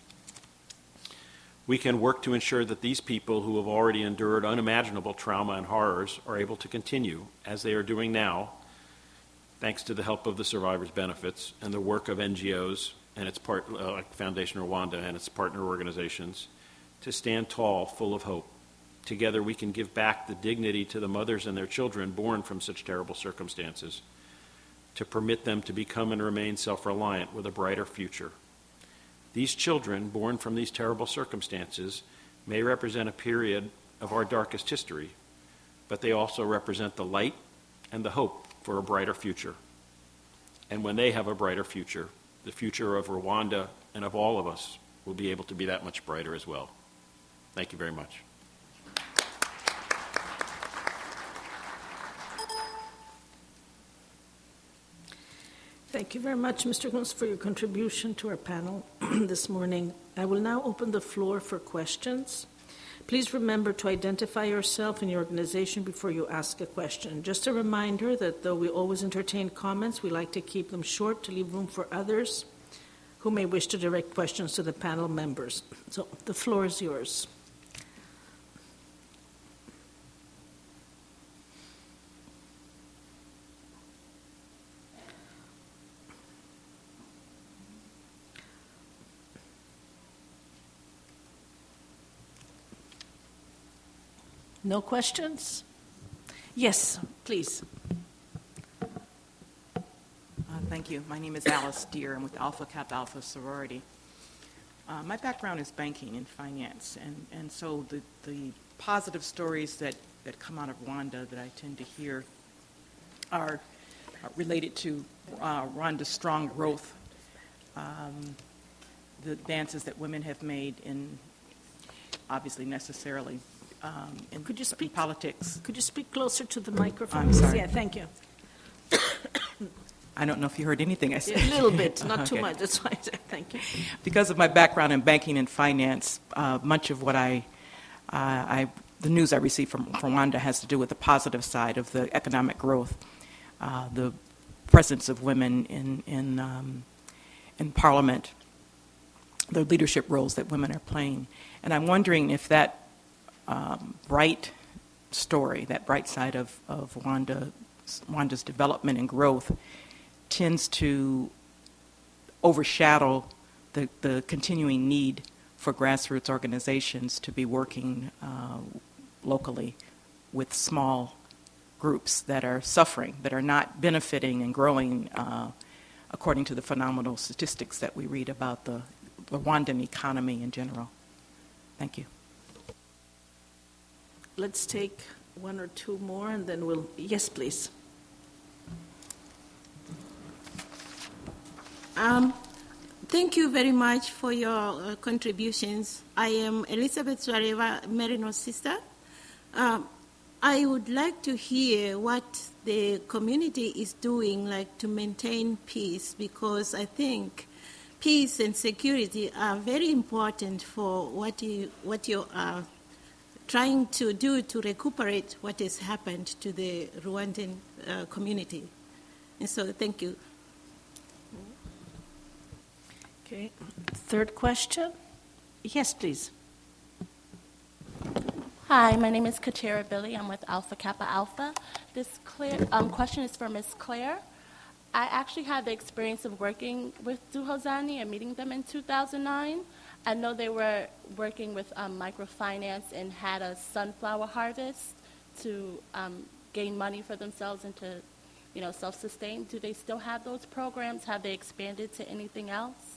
We can work to ensure that these people who have already endured unimaginable trauma and horrors are able to continue, as they are doing now, thanks to the help of the Survivors Benefits and the work of NGOs and its like Foundation Rwanda and its partner organizations, to stand tall, full of hope. Together we can give back the dignity to the mothers and their children born from such terrible circumstances, to permit them to become and remain self-reliant with a brighter future. These children, born from these terrible circumstances, may represent a period of our darkest history, but they also represent the light and the hope for a brighter future. And when they have a brighter future, the future of Rwanda and of all of us will be able to be that much brighter as well. Thank you very much. Thank you very much, Mr. Gunz, for your contribution to our panel this morning. I will now open the floor for questions. Please remember to identify yourself and your organization before you ask a question. Just a reminder that though we always entertain comments, we like to keep them short to leave room for others who may wish to direct questions to the panel members. So the floor is yours. No questions? Yes, please. Thank Thank you. My name is Alice Deere. I'm with Alpha Kappa Alpha Sorority. My background is banking and finance, and so the positive stories that come out of Rwanda that I tend to hear are related to Rwanda's strong growth, the advances that women have made in, obviously necessarily, in politics. Could you speak closer to the microphone? I'm sorry. Yeah, thank you. I don't know if you heard anything I said. A little bit, not too Okay. much. That's why I said thank you. Because of my background in banking and finance, much of what the news I receive from Rwanda has to do with the positive side of the economic growth, the presence of women in parliament, the leadership roles that women are playing. And I'm wondering if that bright story, that bright side of Rwanda's development and growth tends to overshadow the continuing need for grassroots organizations to be working locally with small groups that are suffering, that are not benefiting and growing according to the phenomenal statistics that we read about the Rwandan economy in general. Thank you. Let's take one or two more, and then we'll... Yes, please. Thank you very much for your contributions. I am Elizabeth Swareva, Merino's sister. I would like to hear what the community is doing, like to maintain peace, because I think peace and security are very important for what you are trying to do to recuperate what has happened to the Rwandan community. And so, thank you. Okay. Third question. Yes, please. Hi, my name is Katera Billy. I'm with Alpha Kappa Alpha. This question is for Ms. Claire. I actually had the experience of working with Duhozani and meeting them in 2009. I know they were working with microfinance and had a sunflower harvest to gain money for themselves and to, self-sustain. Do they still have those programs? Have they expanded to anything else?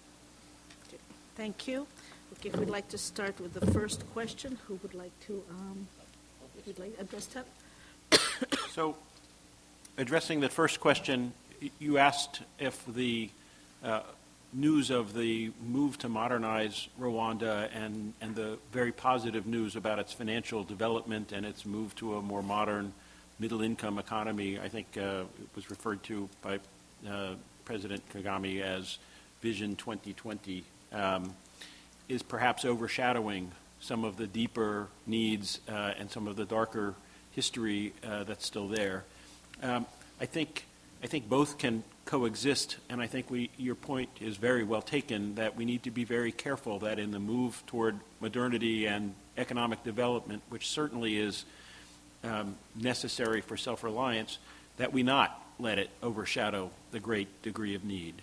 Thank you. Okay, if we'd like to start with the first question, who would like to address that? So, addressing the first question, you asked if the news of the move to modernize Rwanda and the very positive news about its financial development and its move to a more modern middle-income economy, I think it was referred to by President Kagame as Vision 2020, is perhaps overshadowing some of the deeper needs and some of the darker history that's still there. I think both can coexist, and I think your point is very well taken, that we need to be very careful that in the move toward modernity and economic development, which certainly is necessary for self-reliance, that we not let it overshadow the great degree of need.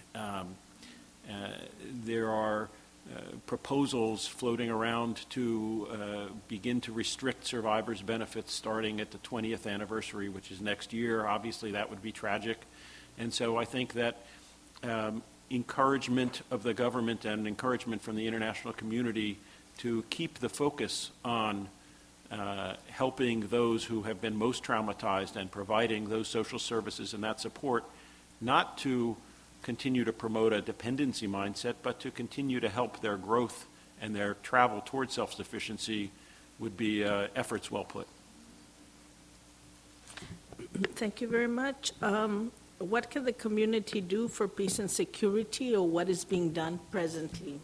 There are proposals floating around to begin to restrict survivors' benefits starting at the 20th anniversary, which is next year. Obviously, that would be tragic. And so I think that encouragement of the government and encouragement from the international community to keep the focus on helping those who have been most traumatized and providing those social services and that support, not to continue to promote a dependency mindset, but to continue to help their growth and their travel towards self-sufficiency would be efforts well put. Thank you very much. What can the community do for peace and security, or what is being done presently?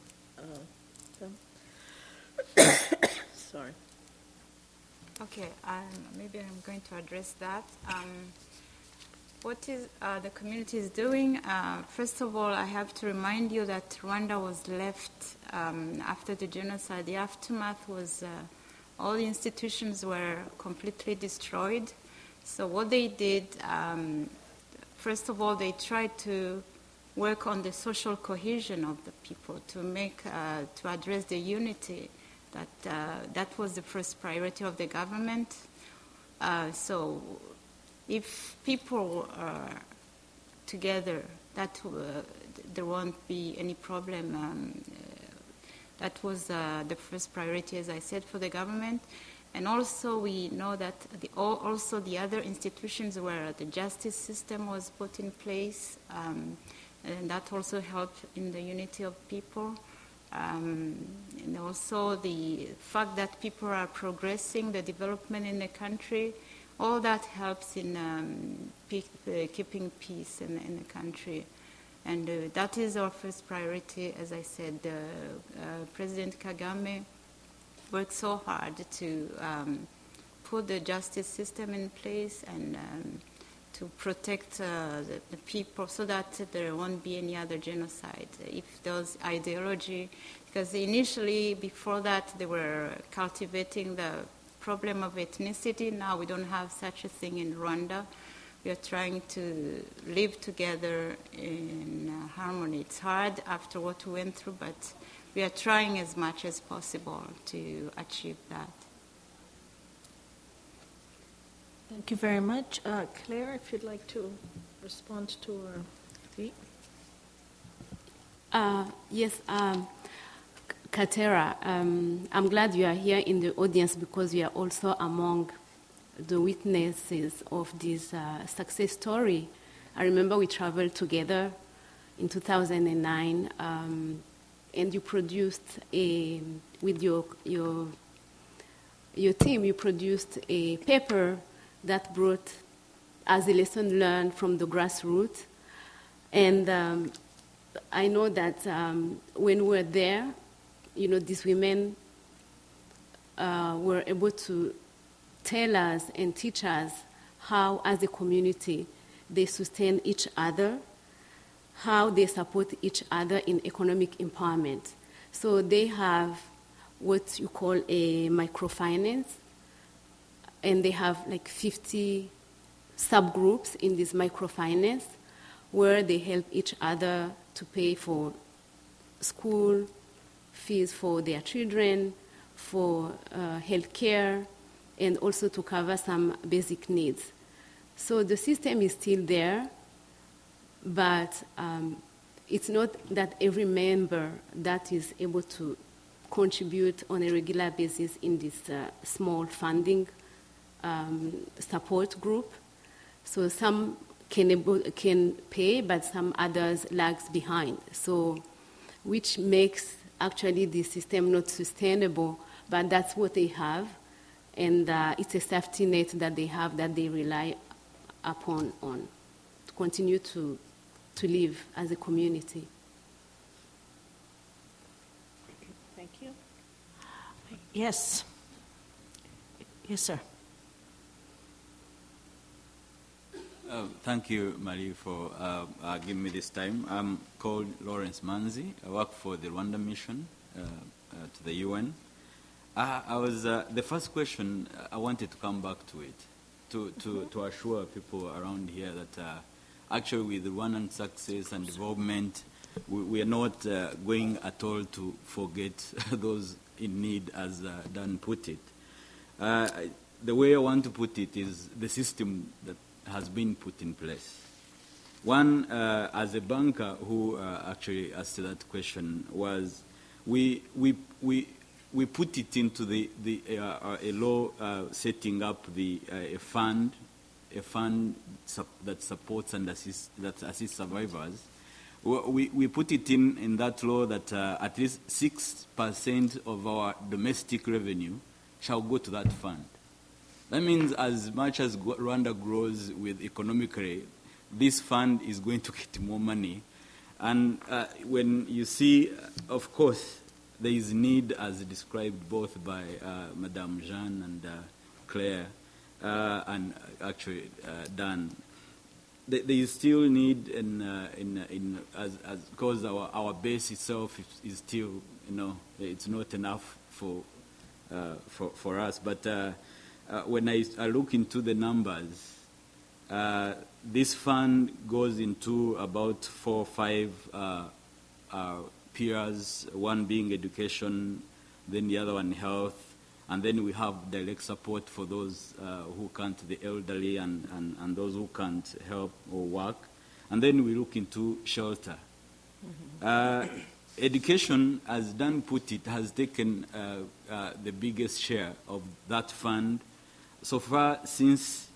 Sorry. Okay, maybe I'm going to address that. What is the community is doing? First of all, I have to remind you that Rwanda was left after the genocide. The aftermath was all the institutions were completely destroyed. So what they did, first of all, they tried to work on the social cohesion of the people, to address the unity. That was the first priority of the government. So if people are together that there won't be any problem. That was the first priority, as I said, for the government. And also we know that also the other institutions where the justice system was put in place, and that also helped in the unity of people. And also the fact that people are progressing, the development in the country, all that helps in keeping peace in the country. And that is our first priority. As I said, President Kagame worked so hard to put the justice system in place and to protect the people so that there won't be any other genocide. If those ideology, because initially before that they were cultivating the problem of ethnicity. Now we don't have such a thing in Rwanda. We are trying to live together in harmony. It's hard after what we went through, but we are trying as much as possible to achieve that. Thank you very much. Claire, if you'd like to respond to our three. Yes, Katera, I'm glad you are here in the audience because you are also among the witnesses of this success story. I remember we traveled together in 2009, and you produced with your team, you produced a paper that brought as a lesson learned from the grassroots. And I know that when we were there, you know, these women were able to tell us and teach us how, as a community, they sustain each other, how they support each other in economic empowerment. So they have what you call a microfinance, and they have like 50 subgroups in this microfinance where they help each other to pay for school fees for their children, for health care, and also to cover some basic needs. So the system is still there, but it's not that every member that is able to contribute on a regular basis in this small funding support group. So some can pay, but some others lags behind. So, which makes actually the system not sustainable, but that's what they have, and it's a safety net that they have that they rely upon to continue to live as a community. Thank you. Yes. Yes, sir. Thank you, Marie, for giving me this time. I'm called Lawrence Manzi. I work for the Rwanda Mission to the UN. The first question, I wanted to come back to it, to assure people around here that actually with the Rwandan success and development, we are not going at all to forget those in need, as Dan put it. The way I want to put it is the system that has been put in place. One, as a banker who actually asked that question, was we put it into a law setting up a fund that supports and assists survivors. We put it in that law that at least 6% of our domestic revenue shall go to that fund. That means as much as Rwanda grows with economically, this fund is going to get more money. And when you see, of course, there is need, as described both by Madame Jeanne and Claire, and actually Dan. There is still need because our base itself is still, it's not enough for us. But when I look into the numbers, this fund goes into about 4 or 5 pillars, one being education, then the other one health, and then we have direct support for those who can't, the elderly and those who can't help or work. and then we look into shelter. Education, as Dan put it, has taken the biggest share of that fund. So far, since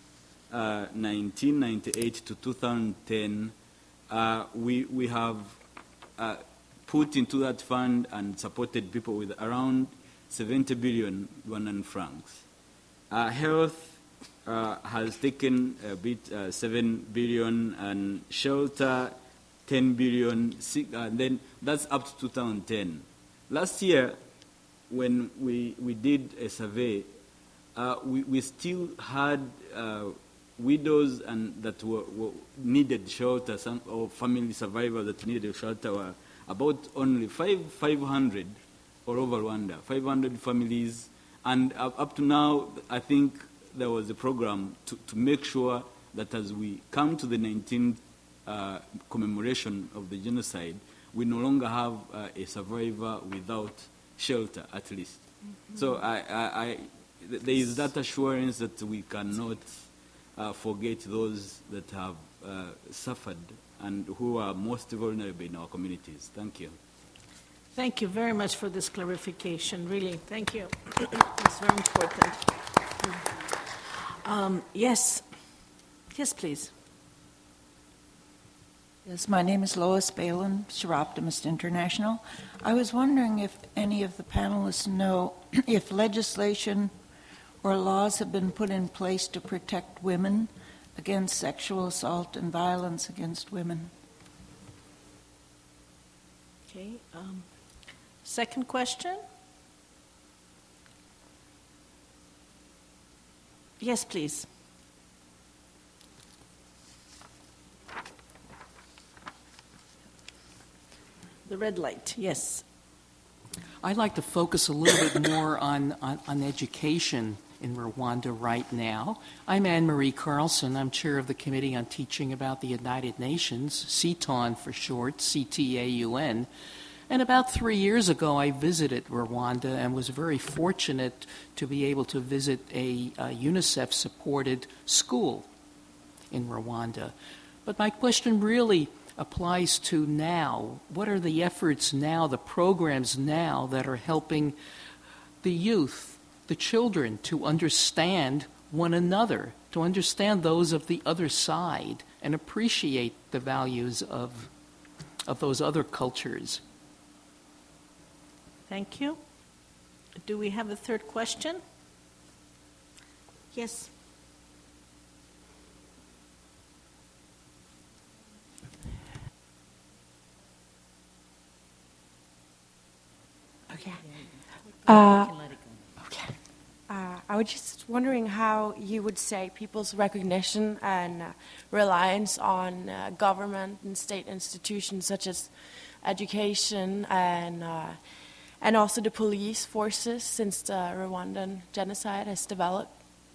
1998 to 2010, we have put into that fund and supported people with around 70 billion Rwandan francs. Health has taken a bit, 7 billion, and shelter, 10 billion, and then that's up to 2010. Last year, when we did a survey, we still had widows and that were needed shelter, or family survivors that needed shelter were about only 500 all over Rwanda, 500 families. And up to now, I think there was a program to make sure that as we come to the 19th commemoration of the genocide, we no longer have a survivor without shelter, at least. Mm-hmm. So there is that assurance that we cannot forget those that have suffered and who are most vulnerable in our communities. Thank you. Thank you very much for this clarification. Really, thank you. It's very important. Yes. Yes, please. Yes, my name is Lois Balin, Optimist International. I was wondering if any of the panelists know if legislation or laws have been put in place to protect women against sexual assault and violence against women. Okay. Second question. Yes, please. The red light, yes. I'd like to focus a little bit more on education in Rwanda right now. I'm Anne-Marie Carlson. I'm chair of the Committee on Teaching about the United Nations, CTAUN for short, CTAUN. And about 3 years ago, I visited Rwanda and was very fortunate to be able to visit a UNICEF-supported school in Rwanda. But my question really applies to now. What are the efforts now, the programs now that are helping the youth, the children, to understand one another, to understand those of the other side and appreciate the values of those other cultures? Thank you. Do we have a third question? Yes. Okay. I was just wondering how you would say people's recognition and reliance on government and state institutions such as education and also the police forces since the Rwandan genocide has developed.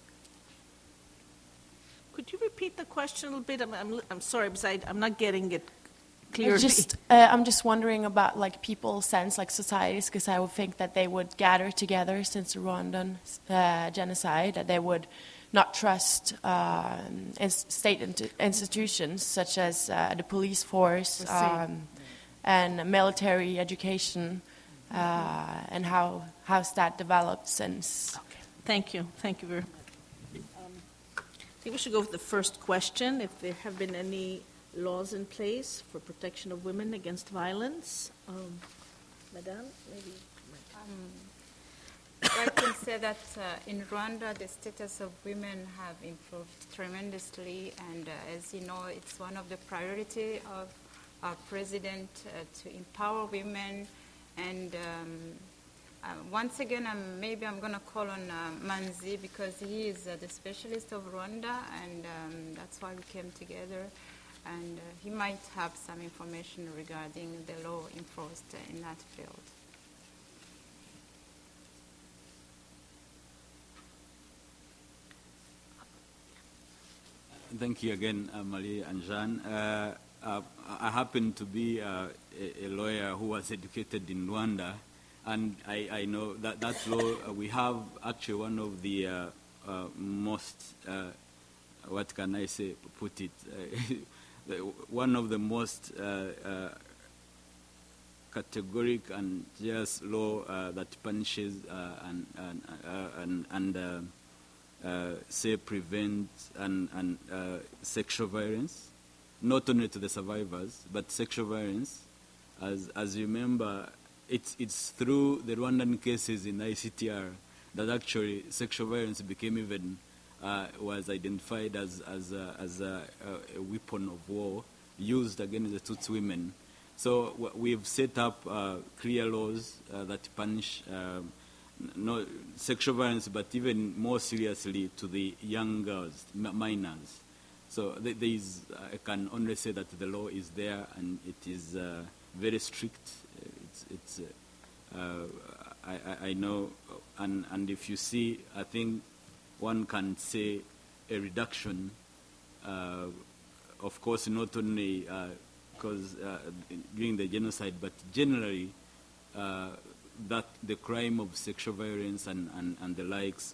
Could you repeat the question a little bit? I'm sorry, because I'm not getting it clearly. I'm just wondering about like people's sense, like societies, because I would think that they would gather together since the Rwandan genocide, that they would not trust state institutions such as the police force and military education, and how's that developed since. Okay. Thank you. Thank you very much. I think we should go with the first question, if there have been any laws in place for protection of women against violence. Madame, maybe. I can say that in Rwanda, the status of women have improved tremendously, and as you know, it's one of the priority of our president to empower women. And once again, maybe I'm going to call on Manzi, because he is the specialist of Rwanda, and that's why we came together. And he might have some information regarding the law enforced in that field. Thank you again, Marie and Jean. I happen to be a lawyer who was educated in Rwanda, and I know that law, we have actually one of the most, what can I say, put it, one of the most categoric and just law that punishes say prevent and sexual violence, not only to the survivors but sexual violence. As you remember, it's through the Rwandan cases in ICTR that actually sexual violence became even was identified as a weapon of war used against the Tutsi women. So we've set up clear laws that punish not sexual violence, but even more seriously to the young girls, minors. So there is, I can only say that the law is there and it is very strict. I know, and if you see, I think one can say a reduction. Of course, not only because during the genocide, but generally that the crime of sexual violence and the likes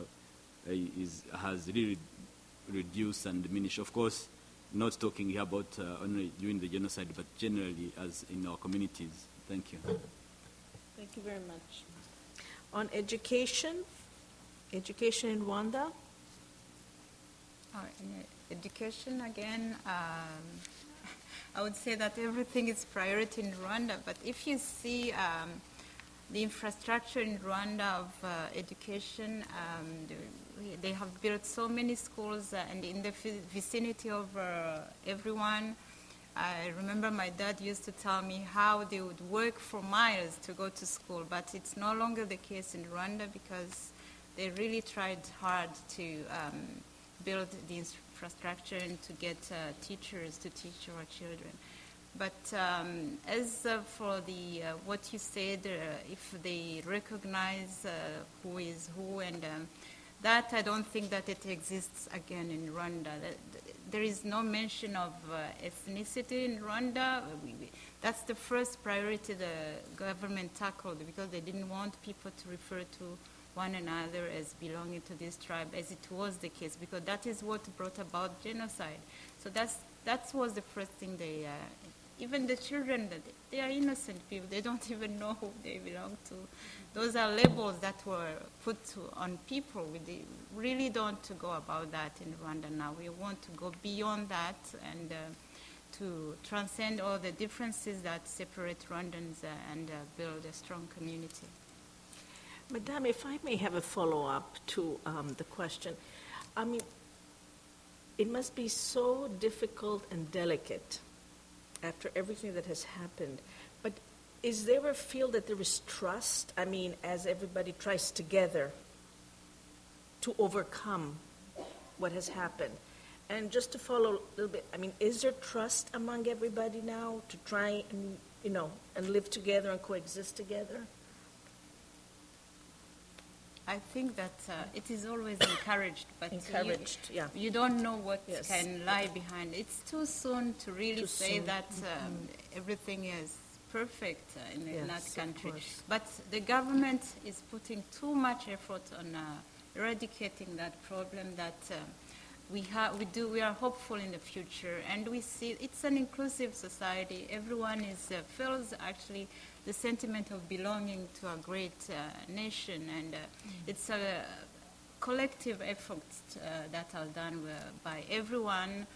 has really reduced and diminished. Of course, not talking here about only during the genocide, but generally as in our communities. Thank you. Thank you very much. On education in Rwanda? In education, again, I would say that everything is priority in Rwanda, but if you see the infrastructure in Rwanda of education, they have built so many schools and in the vicinity of everyone. I remember my dad used to tell me how they would work for miles to go to school, but it's no longer the case in Rwanda because they really tried hard to build the infrastructure and to get teachers to teach our children. But as for the what you said, if they recognize who is who, and that I don't think that it exists again in Rwanda. There is no mention of ethnicity in Rwanda. That's the first priority the government tackled because they didn't want people to refer to one another as belonging to this tribe, as it was the case, because that is what brought about genocide. So that was the first thing they, even the children, they are innocent people. They don't even know who they belong to. Those are labels that were put on people. We really don't go about that in Rwanda now. We want to go beyond that and to transcend all the differences that separate Rwandans and build a strong community. Madame, if I may have a follow-up to the question. I mean, it must be so difficult and delicate after everything that has happened. But is there a feel that there is trust? I mean, as everybody tries together to overcome what has happened. And just to follow a little bit, I mean, is there trust among everybody now to try and, and live together and coexist together? I think that it is always encouraged, but yeah. You don't know what can lie behind. It's too soon to really say that everything is perfect in that country. But the government is putting too much effort on eradicating that problem that we are hopeful in the future, and we see it's an inclusive society. Everyone feels actually the sentiment of belonging to a great nation, and it's a collective effort that are done by everyone.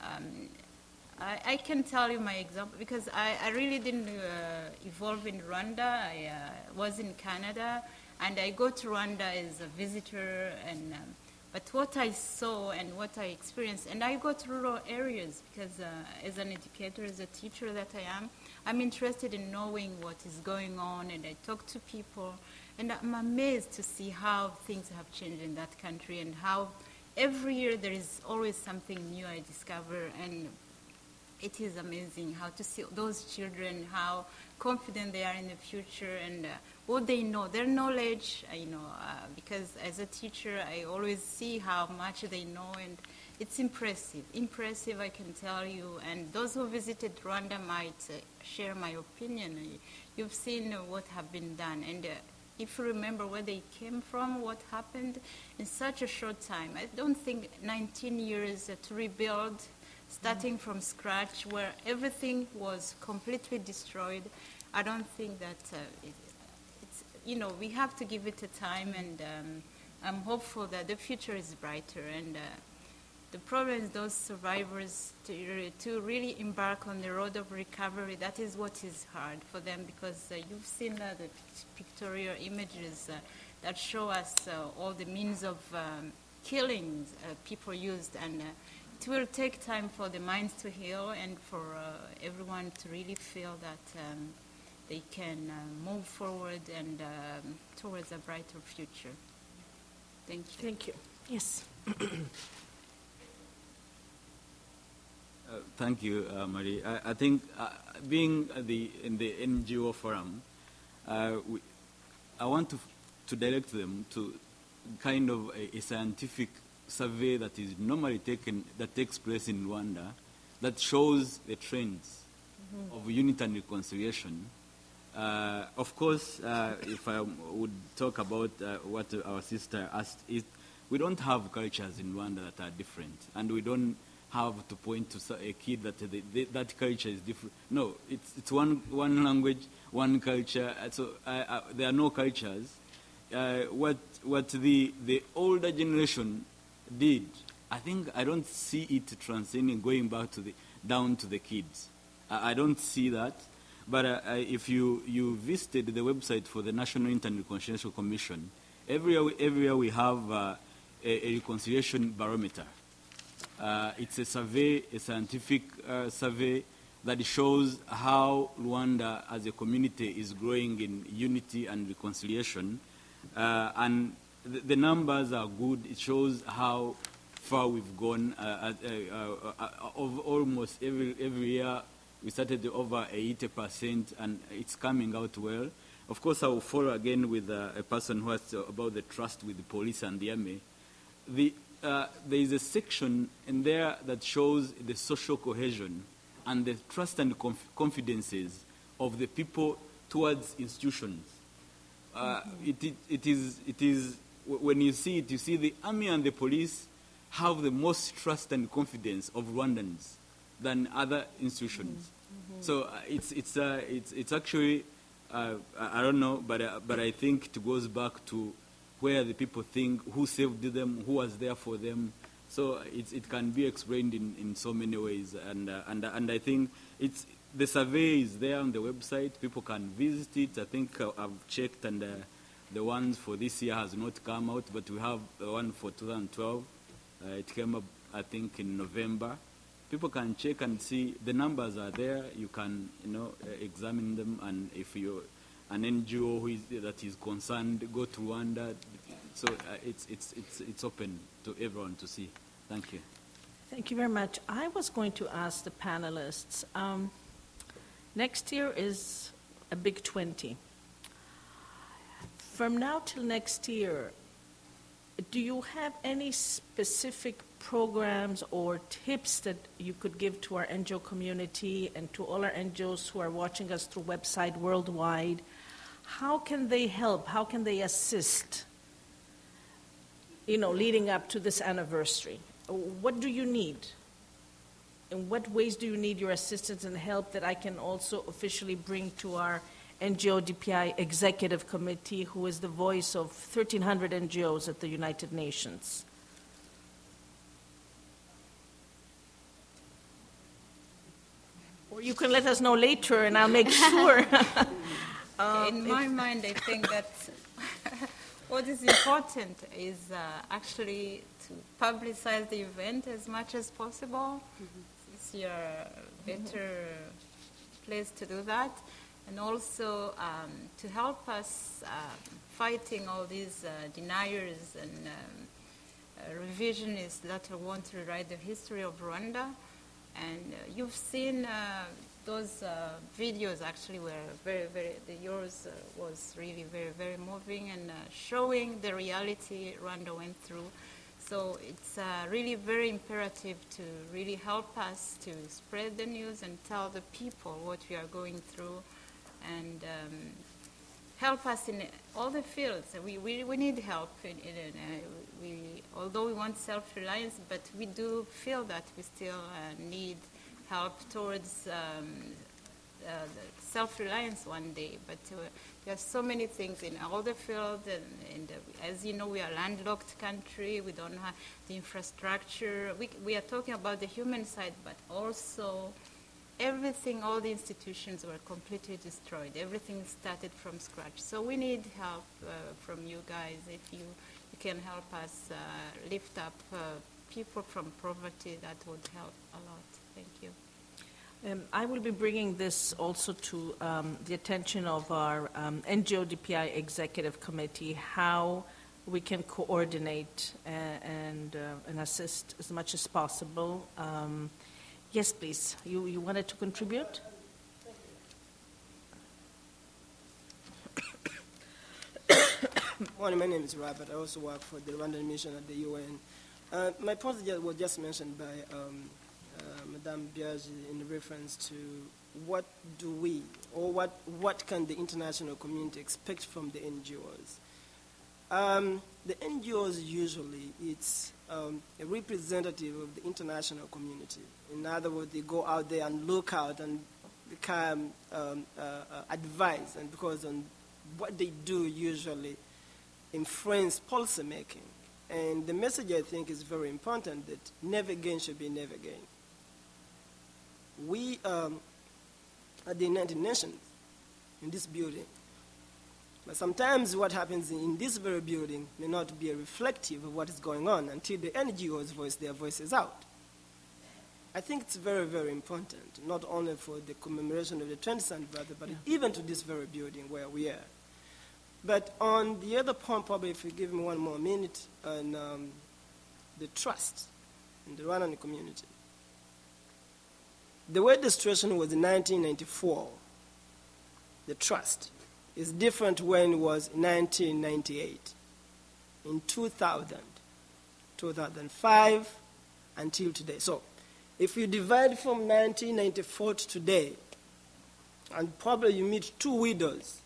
I can tell you my example because I really didn't evolve in Rwanda. I was in Canada, and I go to Rwanda as a visitor, and but what I saw and what I experienced, and I go to rural areas because as an educator, as a teacher that I am, I'm interested in knowing what is going on, and I talk to people, and I'm amazed to see how things have changed in that country and how every year there is always something new I discover, and it is amazing how to see those children, how confident they are in the future and what they know, their knowledge, because as a teacher I always see how much they know, and it's impressive, I can tell you. And those who visited Rwanda might share my opinion. You've seen what have been done, and if you remember where they came from, what happened in such a short time. I don't think 19 years to rebuild starting from scratch, where everything was completely destroyed. I don't think that it's, we have to give it a time, and I'm hopeful that the future is brighter. And the problem is those survivors to really embark on the road of recovery. That is what is hard for them, because you've seen the pictorial images that show us all the means of killings people used, and it will take time for the minds to heal and for everyone to really feel that they can move forward and towards a brighter future. Thank you. Thank you. Yes. Thank you, Marie. I think being in the NGO forum, I want to direct them to kind of a scientific survey that is normally that takes place in Rwanda, that shows the trends of unity and reconciliation. Of course, if I would talk about what our sister asked, we don't have cultures in Rwanda that are different, and we don't have to point to a kid that that culture is different. No, it's one language, one culture. So there are no cultures. What the older generation did, I don't see it transcending, going back down to the kids. I don't see that. But if you visited the website for the National Unity and Reconciliation Commission, every year we have a reconciliation barometer. It's a survey, a scientific survey that shows how Rwanda as a community is growing in unity and reconciliation. And the numbers are good. It shows how far we've gone. Of almost every year, we started over 80%, and it's coming out well. Of course, I will follow again with a person who asked about the trust with the police and the army. There is a section in there that shows the social cohesion and the trust and confidences of the people towards institutions. It is when you see it, you see the army and the police have the most trust and confidence of Rwandans than other institutions. So it's actually I don't know, but I think it goes back to where the people think, who saved them, who was there for them. So it can be explained in so many ways, and I think the survey is there on the website. People can visit it. I think I've checked, and the ones for this year has not come out, but we have the one for 2012. It came up, I think, in November. People can check and see the numbers are there. You can examine them, and if you're an NGO that is concerned, go to Rwanda. So it's open to everyone to see. Thank you. Thank you very much. I was going to ask the panelists. Next year is a big 20. From now till next year, do you have any specific programs or tips that you could give to our NGO community and to all our NGOs who are watching us through website worldwide? How can they help? How can they assist, leading up to this anniversary? What do you need? In what ways do you need your assistance and help that I can also officially bring to our NGO DPI Executive Committee, who is the voice of 1,300 NGOs at the United Nations? Or you can let us know later, and I'll make sure. In my mind, I think that what is important is actually to publicize the event as much as possible. It's your better place to do that. And also to help us fighting all these deniers and revisionists that want to rewrite the history of Rwanda. And you've seen those videos actually were yours was really very, very moving and showing the reality Rwanda went through. So it's really very imperative to really help us to spread the news and tell the people what we are going through. And help us in all the fields. We need help. Although we want self-reliance, but we do feel that we still need help towards self-reliance one day. But there are so many things in all the fields, and as you know, we are a landlocked country. We don't have the infrastructure. We are talking about the human side, but also everything, all the institutions were completely destroyed. Everything started from scratch. So we need help from you guys. If you can help us lift up people from poverty, that would help a lot. Thank you. I will be bringing this also to the attention of our NGO DPI Executive Committee, how we can coordinate and assist as much as possible. Yes, please. You wanted to contribute? Morning, my name is Robert. I also work for the Rwandan mission at the UN. My point was just mentioned by Madame Biagi in reference to what do we, or what can the international community expect from the NGOs? The NGOs usually, it's a representative of the international community. In other words, they go out there and look out and become advice, and because on what they do usually influence policy making. And the message, I think, is very important, that never again should be never again. We at the United Nations in this building, but sometimes what happens in this very building may not be reflective of what is going on until the NGOs voice their voices out. I think it's very, very important, not only for the commemoration of the 20th birthday, but even to this very building where we are. But on the other point, probably if you give me one more minute, on the trust in the Rwandan community. The way the situation was in 1994, the trust, is different when it was in 1998, in 2000, 2005, until today. So if you divide from 1994 to today, and probably you meet two widows.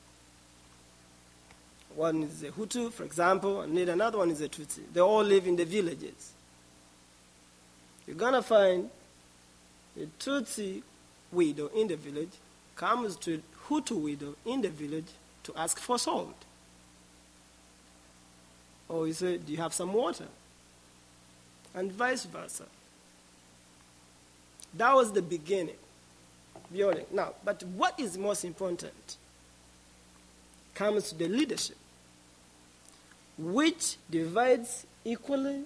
One is a Hutu, for example, and another one is a Tutsi. They all live in the villages. You're going to find a Tutsi widow in the village comes to a Hutu widow in the village to ask for salt. Or you say, do you have some water? And vice versa. That was the beginning. Now, but what is most important comes to the leadership, which divides equally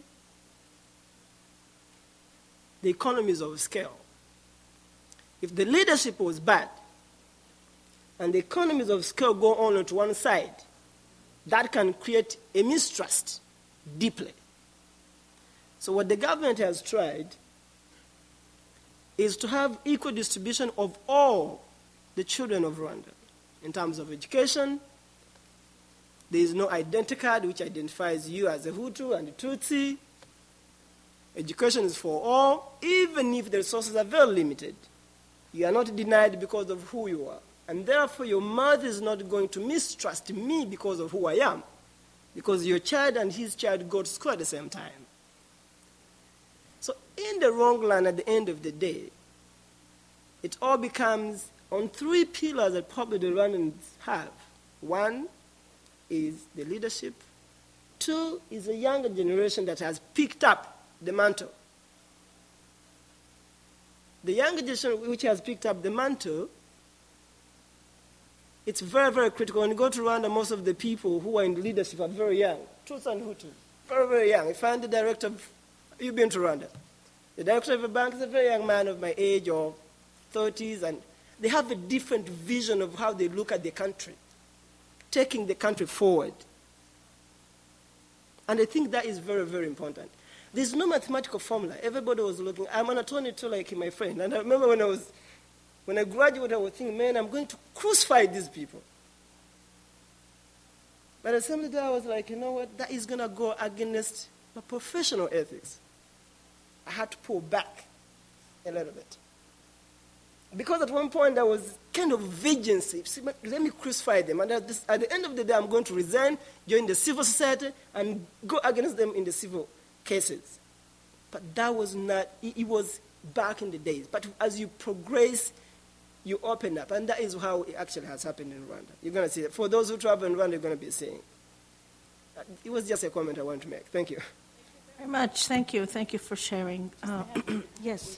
the economies of scale. If the leadership was bad and the economies of scale go on to one side, that can create a mistrust deeply. So what the government has tried is to have equal distribution of all the children of Rwanda. In terms of education, there is no identity card which identifies you as a Hutu and a Tutsi. Education is for all, even if the resources are very limited. You are not denied because of who you are. And therefore, your mother is not going to mistrust me because of who I am, because your child and his child go to school at the same time. So in the wrong line at the end of the day, it all becomes on three pillars that probably the Rwandans have. One is the leadership. Two is a younger generation that has picked up the mantle. The younger generation which has picked up the mantle, it's very, very critical. When you go to Rwanda, most of the people who are in leadership are very young. Tutsi and Hutu, very, very young. If I'm the director of, you've been to Rwanda. The director of a bank is a very young man of my age or 30s, and they have a different vision of how they look at the country, taking the country forward. And I think that is very, very important. There's no mathematical formula. Everybody was looking. I'm an attorney too, like my friend. And I remember when I graduated, I was thinking, man, I'm going to crucify these people. But at the same time, I was like, you know what? That is going to go against my professional ethics. I had to pull back a little bit. because at one point there was kind of vigilancy. Let me crucify them. And at the end of the day, I'm going to resign, join the civil society, and go against them in the civil cases. But that was not, it was back in the days. But as you progress, you open up. And that is how it actually has happened in Rwanda. You're going to see it. For those who travel in Rwanda, you're going to be seeing. It was just a comment I wanted to make. Thank you. Very much. Thank you. Thank you for sharing. Yes.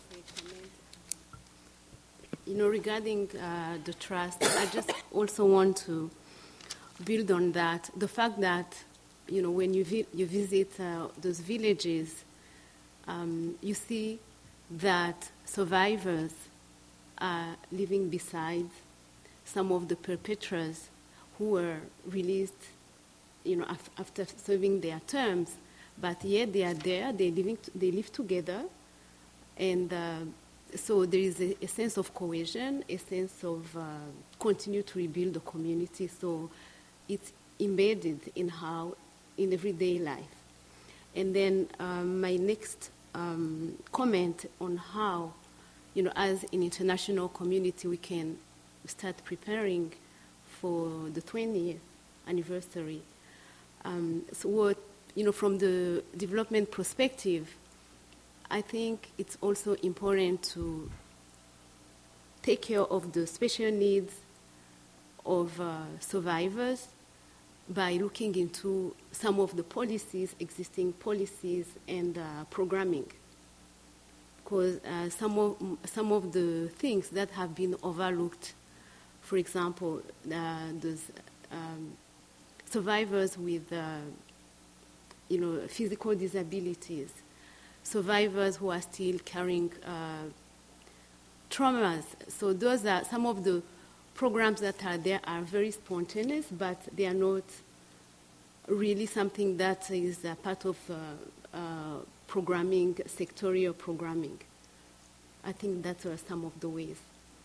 Regarding the trust, I just also want to build on that. The fact that, when you visit those villages, you see that survivors are living beside some of the perpetrators who were released, after serving their terms, but yet they are there, they live together, and so there is a sense of cohesion, a sense of continue to rebuild the community. So it's embedded in everyday life. And then my next comment on how, as an international community, we can start preparing for the 20th anniversary. So what, from the development perspective, I think it's also important to take care of the special needs of survivors by looking into some of the existing policies and programming. Because some of the things that have been overlooked, for example, those survivors with physical disabilities, survivors who are still carrying traumas. So those are some of the programs that are there are very spontaneous, but they are not really something that is a part of programming, sectorial programming. I think that are some of the ways.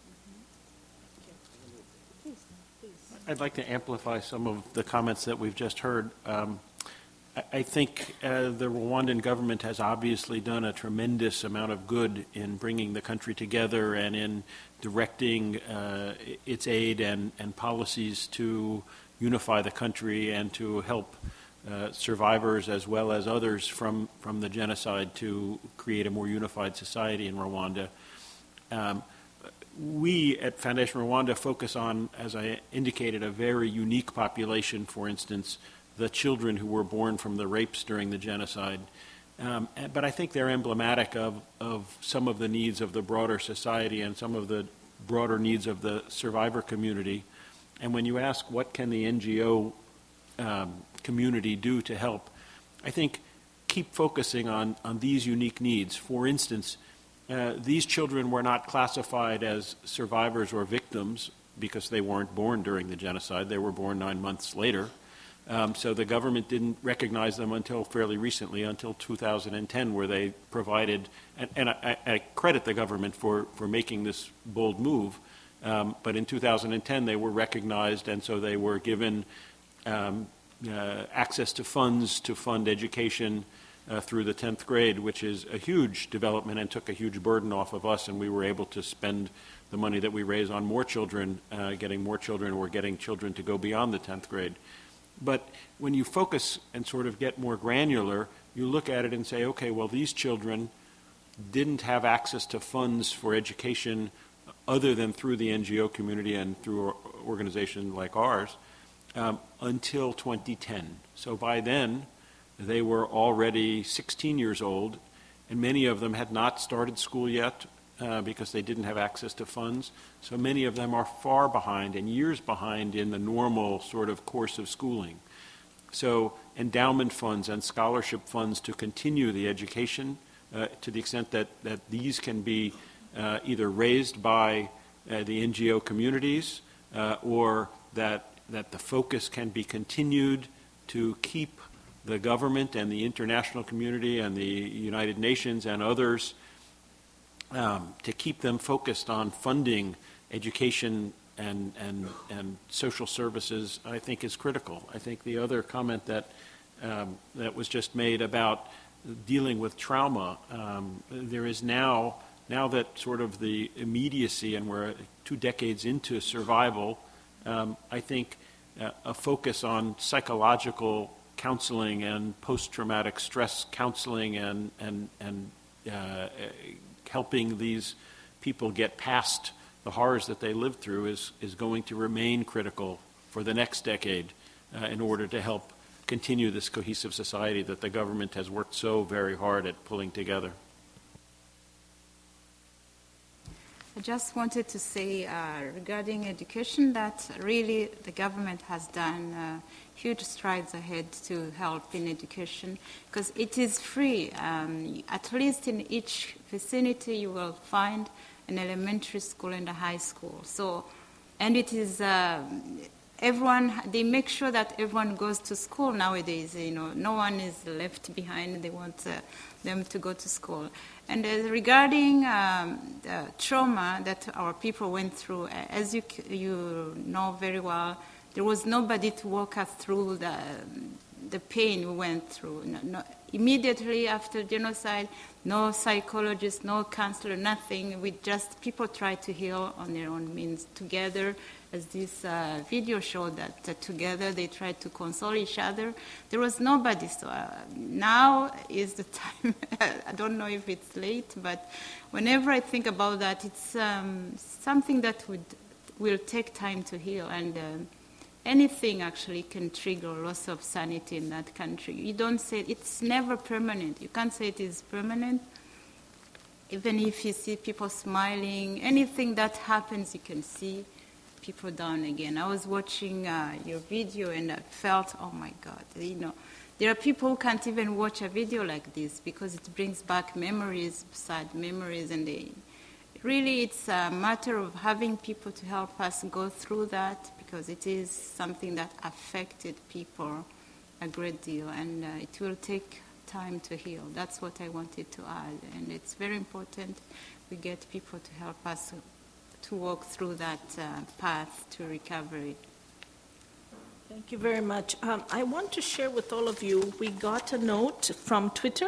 I'd like to amplify some of the comments that we've just heard. I think the Rwandan government has obviously done a tremendous amount of good in bringing the country together and in directing its aid and policies to unify the country and to help survivors as well as others from the genocide to create a more unified society in Rwanda. We at Foundation Rwanda focus on, as I indicated, a very unique population, for instance, the children who were born from the rapes during the genocide. But I think they're emblematic of some of the needs of the broader society and some of the broader needs of the survivor community. And when you ask what can the NGO community do to help, I think keep focusing on these unique needs. For instance, these children were not classified as survivors or victims because they weren't born during the genocide. They were born 9 months later. So the government didn't recognize them until fairly recently, until 2010, where they provided, and I credit the government for making this bold move, but in 2010 they were recognized, and so they were given access to funds to fund education through the 10th grade, which is a huge development and took a huge burden off of us, and we were able to spend the money that we raise on more children, getting more children, or getting children to go beyond the 10th grade. But when you focus and sort of get more granular, you look at it and say, okay, well, these children didn't have access to funds for education other than through the NGO community and through an organization like ours until 2010. So by then, they were already 16 years old, and many of them had not started school yet because they didn't have access to funds. So many of them are far behind and years behind in the normal sort of course of schooling. So endowment funds and scholarship funds to continue the education to the extent that these can be either raised by the NGO communities or that the focus can be continued to keep the government and the international community and the United Nations and others to keep them focused on funding education and social services, I think is critical. I think the other comment that was just made about dealing with trauma, there is now now that sort of the immediacy, and we're 2 decades into survival, I think a focus on psychological counseling and post-traumatic stress counseling and helping these people get past the horrors that they lived through is going to remain critical for the next decade in order to help continue this cohesive society that the government has worked so very hard at pulling together. I just wanted to say regarding education that really the government has done huge strides ahead to help in education because it is free. At least in each vicinity you will find an elementary school and a high school. So, and it is everyone, they make sure that everyone goes to school nowadays. You know, no one is left behind. They want them to go to school. And regarding the trauma that our people went through, as you know very well, there was nobody to walk us through the pain we went through. Immediately after genocide, no psychologist, no counselor, nothing. People tried to heal on their own means together. As this video showed that together they tried to console each other. There was nobody, so now is the time. I don't know if it's late, but whenever I think about that, it's something that will take time to heal, and anything actually can trigger loss of sanity in that country. You don't say, it's never permanent. You can't say it is permanent. Even if you see people smiling, anything that happens, you can see people down again. I was watching your video and I felt, oh my God, you know, there are people who can't even watch a video like this because it brings back memories, sad memories, and really it's a matter of having people to help us go through that because it is something that affected people a great deal, and it will take time to heal. That's what I wanted to add, and it's very important we get people to help us to walk through that path to recovery. Thank you very much. I want to share with all of you, we got a note from Twitter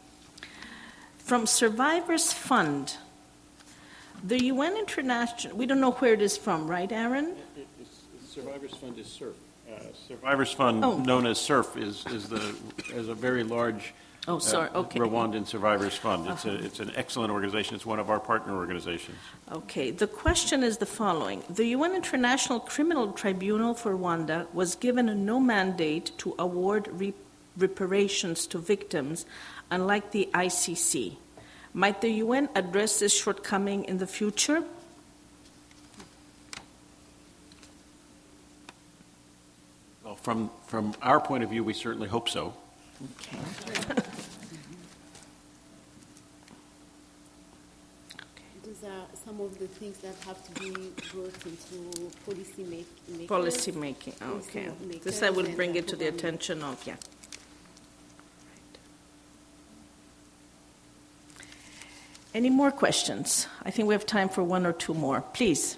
from Survivors Fund. The UN International, we don't know where it is from, right, Aaron? Survivors Fund is SURF. Survivors Fund, known as SURF, is a very large Rwandan Survivors Fund. It's an excellent organization. It's one of our partner organizations. Okay. The question is the following. The UN International Criminal Tribunal for Rwanda was given no mandate to award reparations to victims, unlike the ICC. Might the UN address this shortcoming in the future? Well, from our point of view, we certainly hope so. Okay. These are some of the things that have to be brought into policy making. Policy making, okay. This I will bring it to the attention of, yeah. Any more questions? I think we have time for one or two more. Please.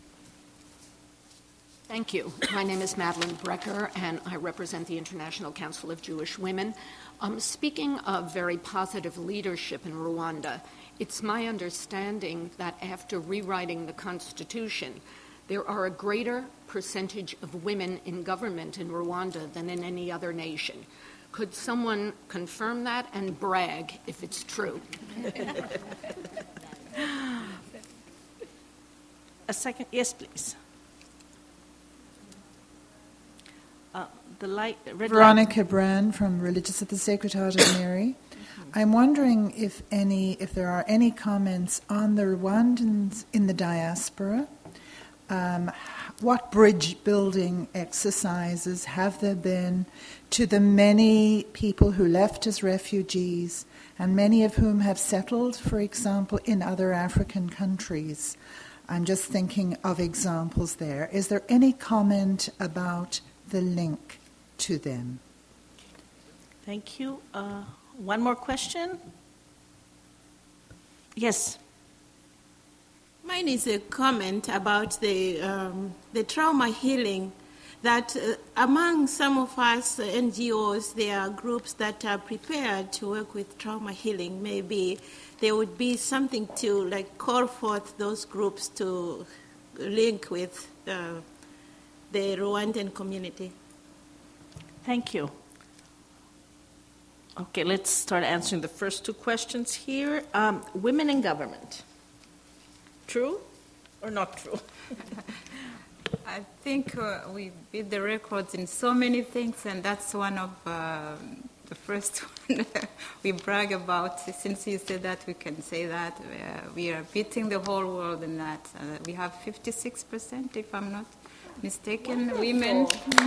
Thank you. My name is Madeline Brecker, and I represent the International Council of Jewish Women. Speaking of very positive leadership in Rwanda, it's my understanding that after rewriting the Constitution, there are a greater percentage of women in government in Rwanda than in any other nation. Could someone confirm that and brag if it's true? A second. Yes, please. Veronica Brand from Religious at the Sacred Heart of Mary. I'm wondering if there are any comments on the Rwandans in the diaspora. What bridge building exercises have there been to the many people who left as refugees, and many of whom have settled, for example, in other African countries? I'm just thinking of examples there. Is there any comment about the link to them? Thank you. One more question? Yes. Mine is a comment about the trauma healing that among some of us NGOs, there are groups that are prepared to work with trauma healing. Maybe there would be something to like call forth those groups to link with the Rwandan community. Thank you. Okay, let's start answering the first two questions here. Women in government. True or not true? I think we beat the records in so many things, and that's one of the first one we brag about. Since you said that, we can say that. We are beating the whole world in that. We have 56%, if I'm not mistaken, women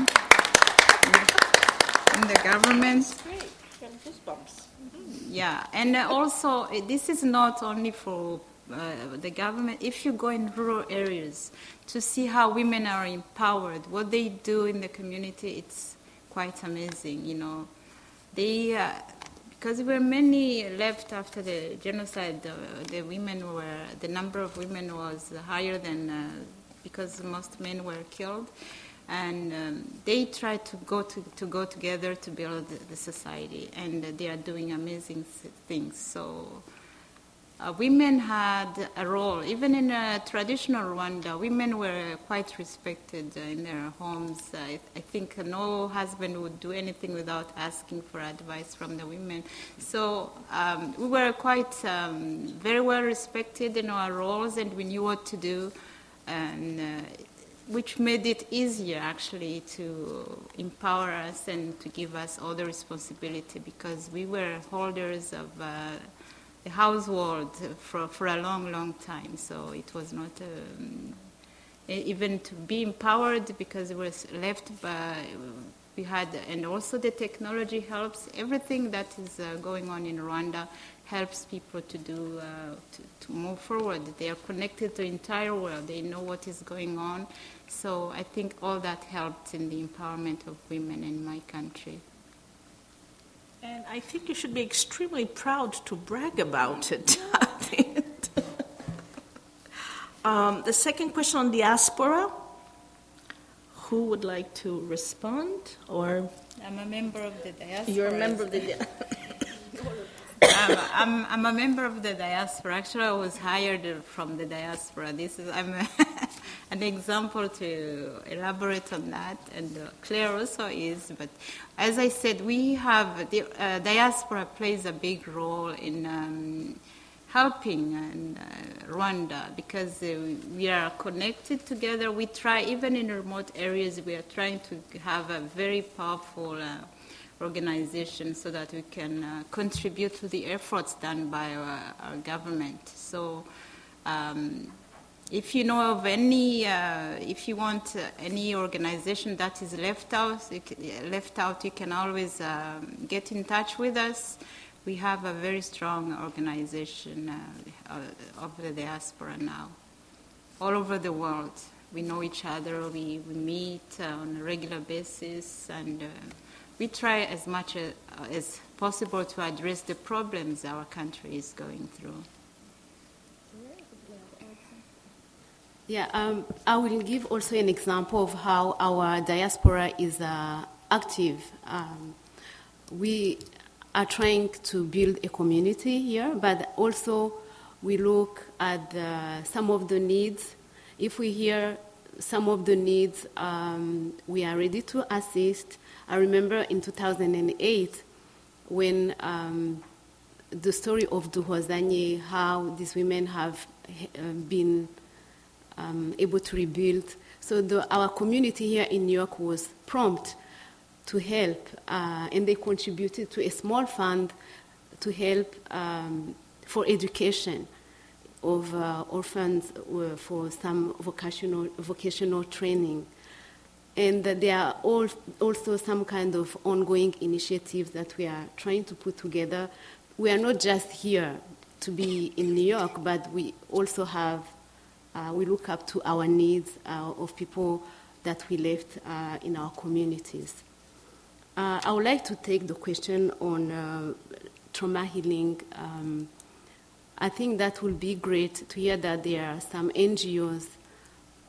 in the government. That's great. Goosebumps. Yeah, and also this is not only for the government. If you go in rural areas to see how women are empowered, what they do in the community, it's quite amazing. You know, they because there were many left after the genocide. The number of women was higher than because most men were killed. And they try to go together to build the society, and they are doing amazing things. So women had a role. Even in traditional Rwanda, women were quite respected in their homes. I think no husband would do anything without asking for advice from the women. So we were quite very well respected in our roles, and we knew what to do. And which made it easier, actually, to empower us and to give us all the responsibility, because we were holders of the household for a long, long time. So it was not even to be empowered, because it was left by, we had, and also the technology helps. Everything that is going on in Rwanda helps people to do to move forward. They are connected to the entire world. They know what is going on. So I think all that helped in the empowerment of women in my country. And I think you should be extremely proud to brag about it. The second question on diaspora. Who would like to respond? Or I'm a member of the diaspora. You're a member of the diaspora. I'm a member of the diaspora. Actually, I was hired from the diaspora. I'm an example to elaborate on that, and Claire also is. But as I said, we have the diaspora plays a big role in helping Rwanda, because we are connected together. We try, even in remote areas, we are trying to have a very powerful organization so that we can contribute to the efforts done by our government. So if you know of any, if you want any organization that is left out, you can always get in touch with us. We have a very strong organization of the diaspora now, all over the world. We know each other, we meet on a regular basis, and we try as much as possible to address the problems our country is going through. Yeah, I will give also an example of how our diaspora is active. We are trying to build a community here, but also we look at some of the needs. If we hear some of the needs, we are ready to assist. I remember in 2008 when the story of Duhozanye, how these women have been able to rebuild. So our community here in New York was prompt to help, and they contributed to a small fund to help for education of orphans for some vocational training. And there are also some kind of ongoing initiatives that we are trying to put together. We are not just here to be in New York, but we also have, we look up to our needs of people that we left in our communities. I would like to take the question on trauma healing. I think that would be great to hear that there are some NGOs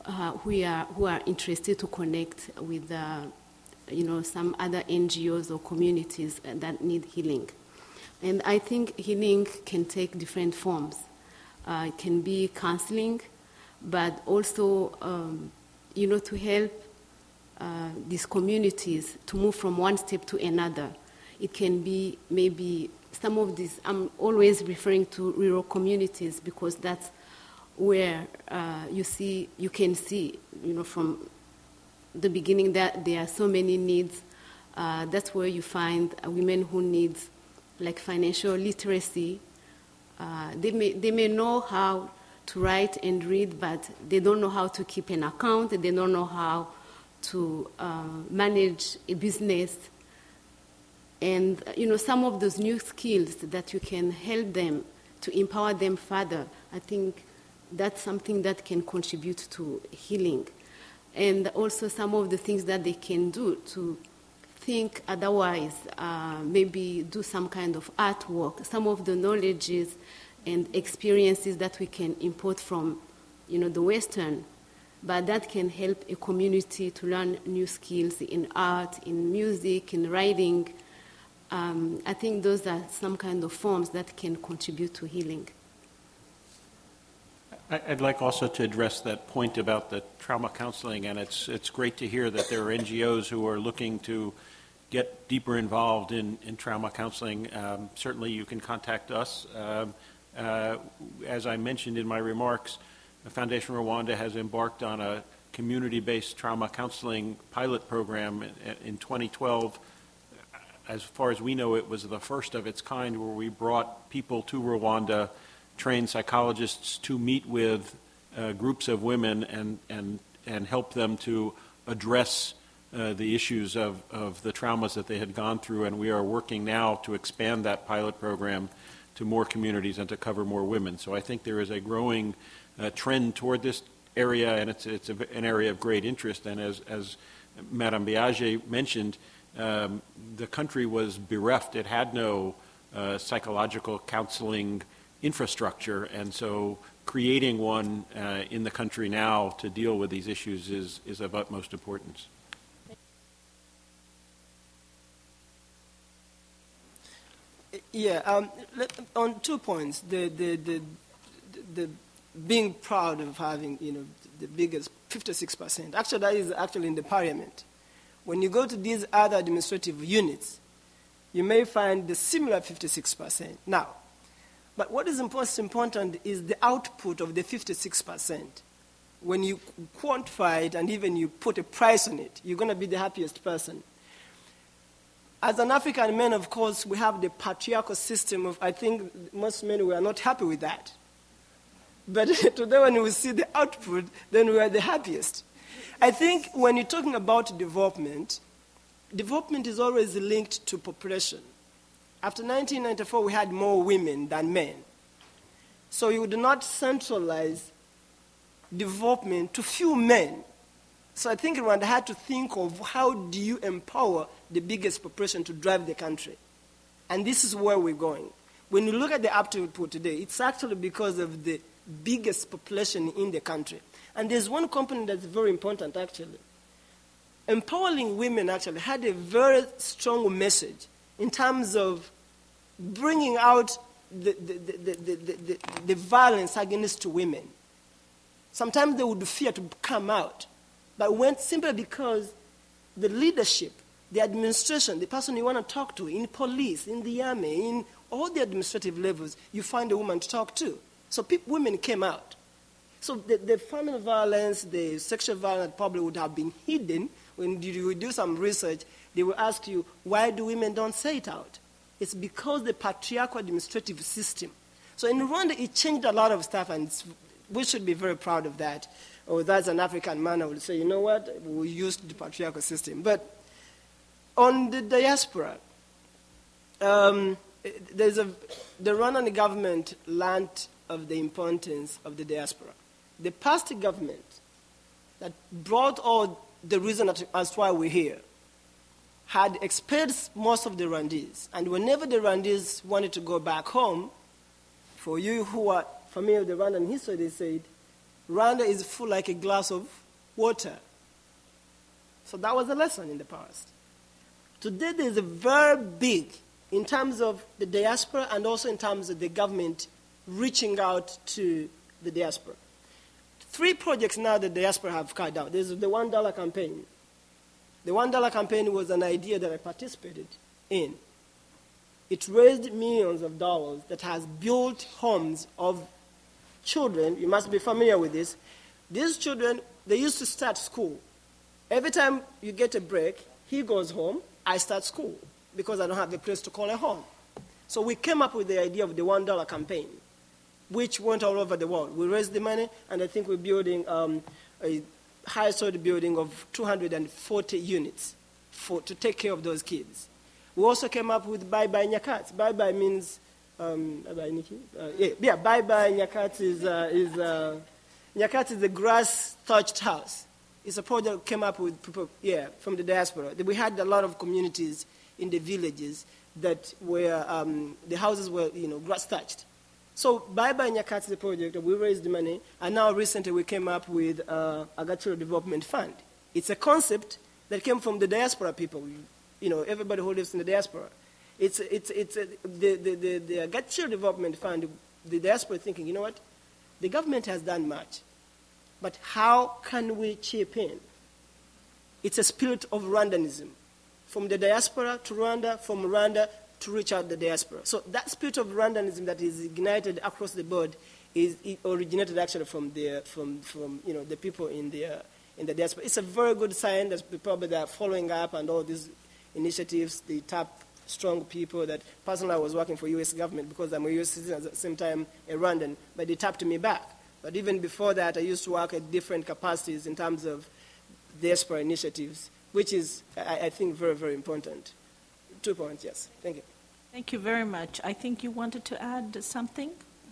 who are interested to connect with some other NGOs or communities that need healing. And I think healing can take different forms. It can be counseling, but also, to help these communities to move from one step to another. It can be maybe some of these, I'm always referring to rural communities because that's where you can see, from the beginning that there are so many needs. That's where you find women who need like financial literacy. They may know how to write and read, but they don't know how to keep an account. They don't know how to manage a business. And, some of those new skills that you can help them to empower them further, I think that's something that can contribute to healing. And also some of the things that they can do to think otherwise, maybe do some kind of artwork, some of the knowledges and experiences that we can import from, the Western, but that can help a community to learn new skills in art, in music, in writing. I think those are some kind of forms that can contribute to healing. I'd like also to address that point about the trauma counseling, and it's great to hear that there are NGOs who are looking to get deeper involved in trauma counseling. Certainly you can contact us. As I mentioned in my remarks, the Foundation Rwanda has embarked on a community-based trauma counseling pilot program in 2012. As far as we know, it was the first of its kind where we brought people to Rwanda, trained psychologists to meet with groups of women and help them to address the issues of the traumas that they had gone through. And we are working now to expand that pilot program to more communities and to cover more women. So I think there is a growing trend toward this area, and it's an area of great interest. And as Madame Biagé mentioned, the country was bereft. It had no psychological counseling infrastructure, and so creating one in the country now to deal with these issues is of utmost importance. Yeah, on 2 points. The being proud of having, the biggest 56%. Actually, that is actually in the parliament. When you go to these other administrative units, you may find the similar 56%. Now, but what is most important is the output of the 56%. When you quantify it and even you put a price on it, you're going to be the happiest person. As an African man, of course, we have the patriarchal system of, I think most men were not happy with that. But today when we see the output, then we are the happiest. I think when you're talking about development is always linked to population. After 1994, we had more women than men. So you would not centralize development to few men. So I think Rwanda had to think of how do you empower the biggest population to drive the country. And this is where we're going. When you look at the output today, it's actually because of the biggest population in the country. And there's one component that's very important, actually. Empowering women actually had a very strong message in terms of bringing out the violence against women. Sometimes they would fear to come out, but went simply because the leadership, the administration, the person you want to talk to, in police, in the army, in all the administrative levels, you find a woman to talk to. So women came out. So the family violence, the sexual violence probably would have been hidden. When you do some research, they will ask you, why do women don't say it out? It's because the patriarchal administrative system. So in Rwanda, it changed a lot of stuff, and we should be very proud of that. Or that's an African man, I would say, you know what, we used the patriarchal system. But on the diaspora, the Rwandan government learned of the importance of the diaspora. The past government that brought all the reason as to why we're here had expelled most of the Rwandese. And whenever the Rwandese wanted to go back home, for you who are familiar with the Rwandan history, they said, Rwanda is full like a glass of water. So that was a lesson in the past. Today there is a very big, in terms of the diaspora and also in terms of the government reaching out to the diaspora. 3 projects now the diaspora have carried out. There's the $1 campaign. The $1 campaign was an idea that I participated in. It raised millions of dollars that has built homes of children. You must be familiar with this. These children, they used to start school. Every time you get a break, he goes home, I start school because I don't have a place to call a home. So we came up with the idea of the $1 campaign, which went all over the world. We raised the money, and I think we're building a high-story building of 240 units to take care of those kids. We also came up with Bye Bye Nyakats. Bye Bye means, Bye-bye, Nikki? Bye Bye Nyakats Nyakats is a grass-thatched house. It's a project that came up with people, from the diaspora. We had a lot of communities in the villages that were, the houses were, grass-thatched. So Bye Bye Nyakats is a project that we raised the money, and now recently we came up with Agaciro Development Fund. It's a concept that came from the diaspora people, everybody who lives in the diaspora. The Agaciro Development Fund, the diaspora thinking, you know what, the government has done much, but how can we chip in? It's a spirit of Rwandanism, from the diaspora to Rwanda, from Rwanda to reach out the diaspora. So that spirit of Rwandanism that is ignited across the board it originated actually from the people in the diaspora. It's a very good sign that probably they are following up and all these initiatives. They tap strong people that personally I was working for U.S. government because I'm a U.S. citizen at the same time a Rwandan, but they tapped me back. But even before that, I used to work at different capacities in terms of diaspora initiatives, which is, I think, very, very important. 2 points, yes. Thank you. Thank you very much. I think you wanted to add something?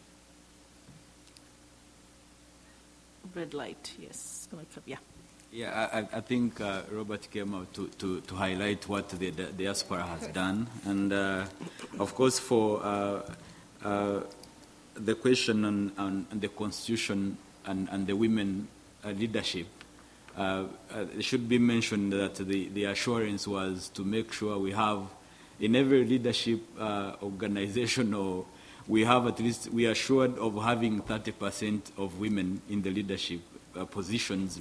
Red light, yes. Yeah. Yeah, I think Robert came out to highlight what the diaspora has done. And, of course, for the question on the Constitution and the women leadership, it should be mentioned that the assurance was to make sure we have in every leadership organization, or we have at least, we are assured of having 30% of women in the leadership positions.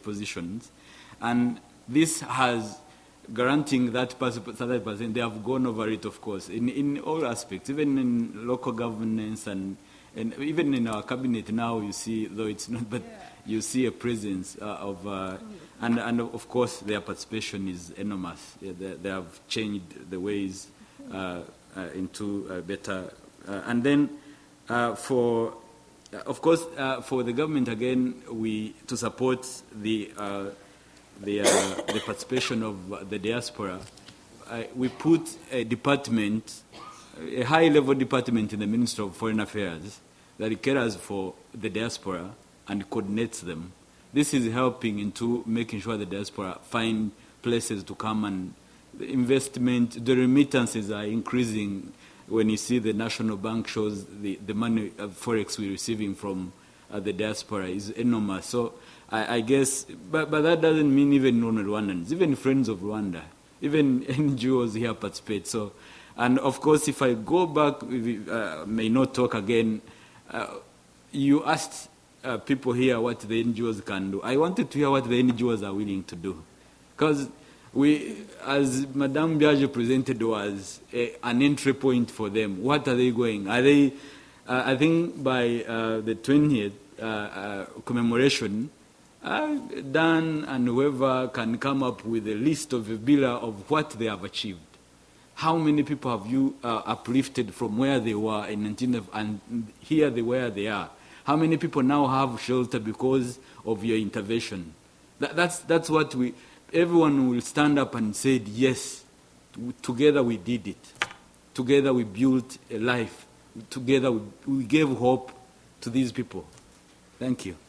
And this has granting that 30%, they have gone over it, of course, in all aspects, even in local governance and even in our cabinet now, you see, though it's not, but you see a presence of, and of course their participation is enormous. They have changed the ways into better. And then for the government, again, to support the participation of the diaspora, we put a department, a high-level department in the Ministry of Foreign Affairs that cares for the diaspora and coordinates them. This is helping into making sure the diaspora find places to come, and the investment, the remittances are increasing. When you see the National Bank shows the money of Forex we're receiving from the diaspora is enormous. So I guess, but that doesn't mean even non-Rwandans, even Friends of Rwanda, even NGOs here participate. So, and of course, if I go back, may not talk again, you asked people here what the NGOs can do. I wanted to hear what the NGOs are willing to do. Because we, as Madame Biagio presented, was an entry point for them. What are they going? Are they, I think by the 20th commemoration, Dan and whoever can come up with a list of a bill of what they have achieved. How many people have you uplifted from where they were in 19 and here where they are? How many people now have shelter because of your intervention? That's what everyone will stand up and say, yes, together we did it. Together we built a life. Together we gave hope to these people. Thank you.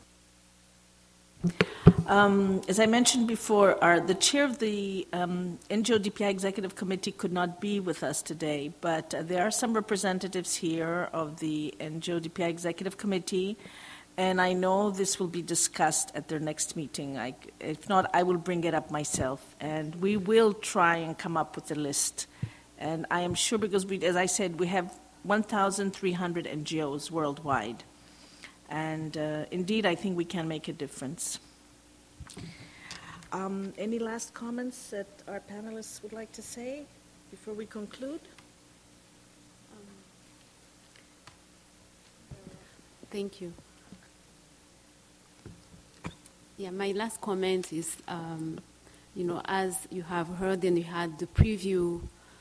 As I mentioned before, the chair of the NGO DPI Executive Committee could not be with us today, but there are some representatives here of the NGO DPI Executive Committee, And I know this will be discussed at their next meeting. If not, I will bring it up myself. And we will try and come up with a list. And I am sure, because as I said, we have 1,300 NGOs worldwide. And indeed, I think we can make a difference. Any last comments that our panelists would like to say before we conclude? Thank you. Yeah, my last comment is, as you have heard and you had the preview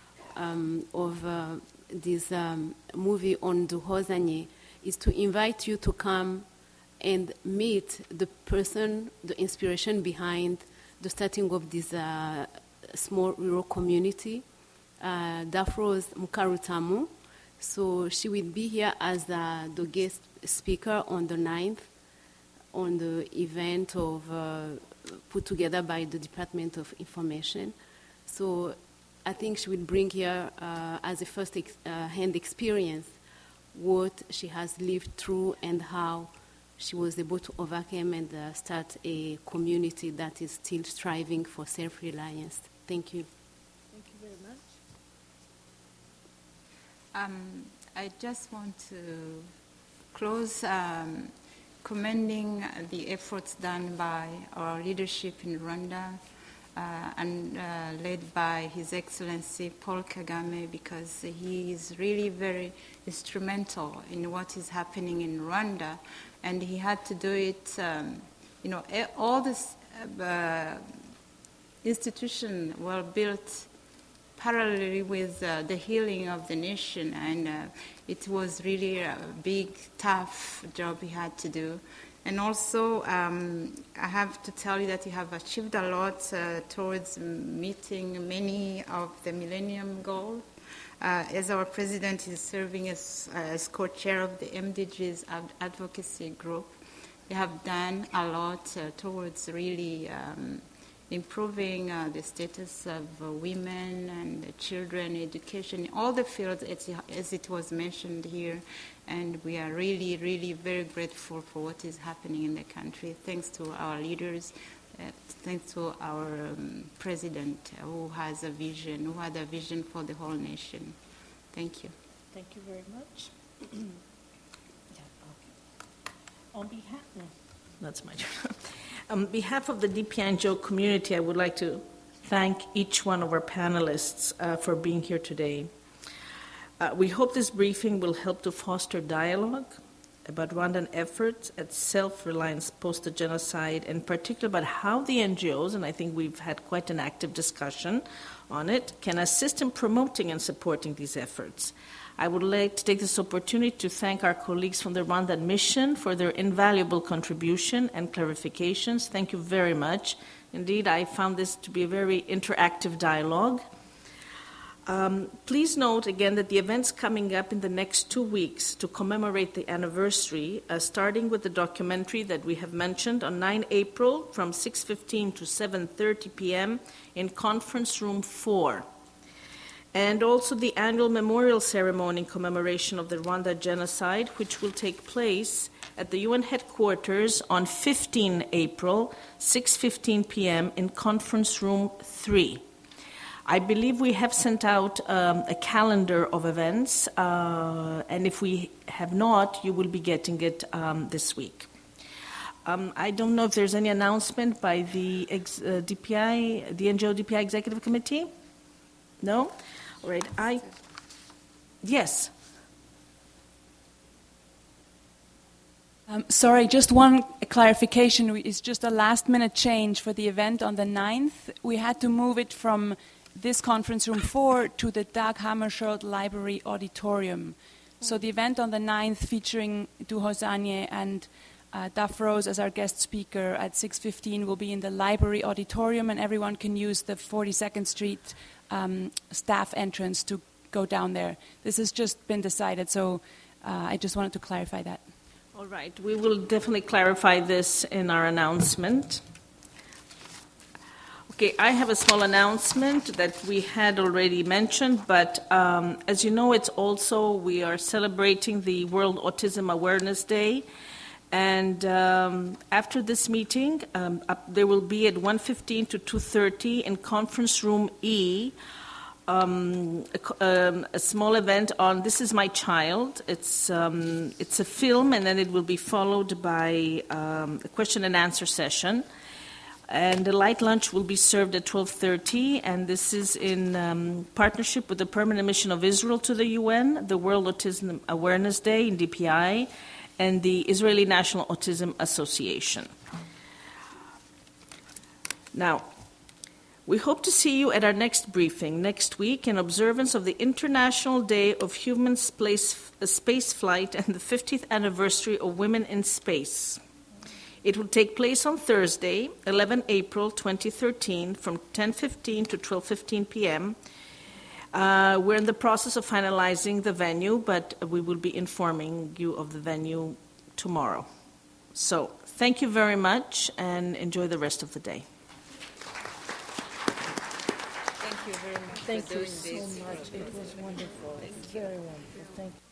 of this movie on Duhozanye, is to invite you to come and meet the person, the inspiration behind the starting of this small rural community, Daphrose Mukarutamu. So she will be here as the guest speaker on the 9th on the event of put together by the Department of Information. So I think she will bring here as a first-hand experience what she has lived through and how she was able to overcome and start a community that is still striving for self-reliance. Thank you. Thank you very much. I just want to close commending the efforts done by our leadership in Rwanda and led by His Excellency Paul Kagame, because he is really very instrumental in what is happening in Rwanda, and he had to do it. All this institutions were built parallelly with the healing of the nation, and it was really a big, tough job he had to do. And also, I have to tell you that you have achieved a lot towards meeting many of the Millennium Goals. As our president is serving as co-chair of the MDGs advocacy group, they have done a lot towards really improving the status of women and children, education, in all the fields as it was mentioned here. And we are really, really very grateful for what is happening in the country. Thanks to our leaders, thanks to our president who has a vision, who had a vision for the whole nation. Thank you. Thank you very much. On behalf, that's my turn. On behalf of the DPNGO community, I would like to thank each one of our panelists for being here today. We hope this briefing will help to foster dialogue about Rwandan efforts at self-reliance post the genocide, and particularly about how the NGOs, and I think we've had quite an active discussion on it, can assist in promoting and supporting these efforts. I would like to take this opportunity to thank our colleagues from the Rwandan Mission for their invaluable contribution and clarifications. Thank you very much. Indeed, I found this to be a very interactive dialogue. Please note again that the events coming up in the next 2 weeks to commemorate the anniversary, starting with the documentary that we have mentioned on 9 April from 6:15 to 7:30 p.m. in Conference Room 4. And also the annual memorial ceremony in commemoration of the Rwanda genocide, which will take place at the UN headquarters on 15 April, 6:15 p.m. in Conference Room 3. I believe we have sent out a calendar of events, and if we have not, you will be getting it this week. I don't know if there's any announcement by the DPI, the NGO DPI Executive Committee? No? All right. Yes. Sorry, just one clarification. It's just a last-minute change for the event on the 9th. We had to move it from this conference room 4 to the Dag Hammarskjöld Library Auditorium. So the event on the 9th featuring Duhozanye and Daphrose as our guest speaker at 6:15 will be in the Library Auditorium, and everyone can use the 42nd Street staff entrance to go down there. This has just been decided, so I just wanted to clarify that. All right. We will definitely clarify this in our announcement. Okay, I have a small announcement that we had already mentioned, but as you know, we are celebrating the World Autism Awareness Day, And after this meeting, there will be at 1:15 to 2:30 in conference room E, a small event on "This Is My Child." It's a film, and then it will be followed by a question and answer session. And the light lunch will be served at 12:30, and this is in partnership with the Permanent Mission of Israel to the UN, the World Autism Awareness Day in DPI, and the Israeli National Autism Association. Now, we hope to see you at our next briefing next week in observance of the International Day of Human Space Flight and the 50th anniversary of Women in Space. It will take place on Thursday, 11 April 2013, from 10:15 to 12:15 p.m. We're in the process of finalizing the venue, but we will be informing you of the venue tomorrow. So, thank you very much, and enjoy the rest of the day. Thank you very much. Thank for you doing so this. much. It was wonderful. Very wonderful. Thank you.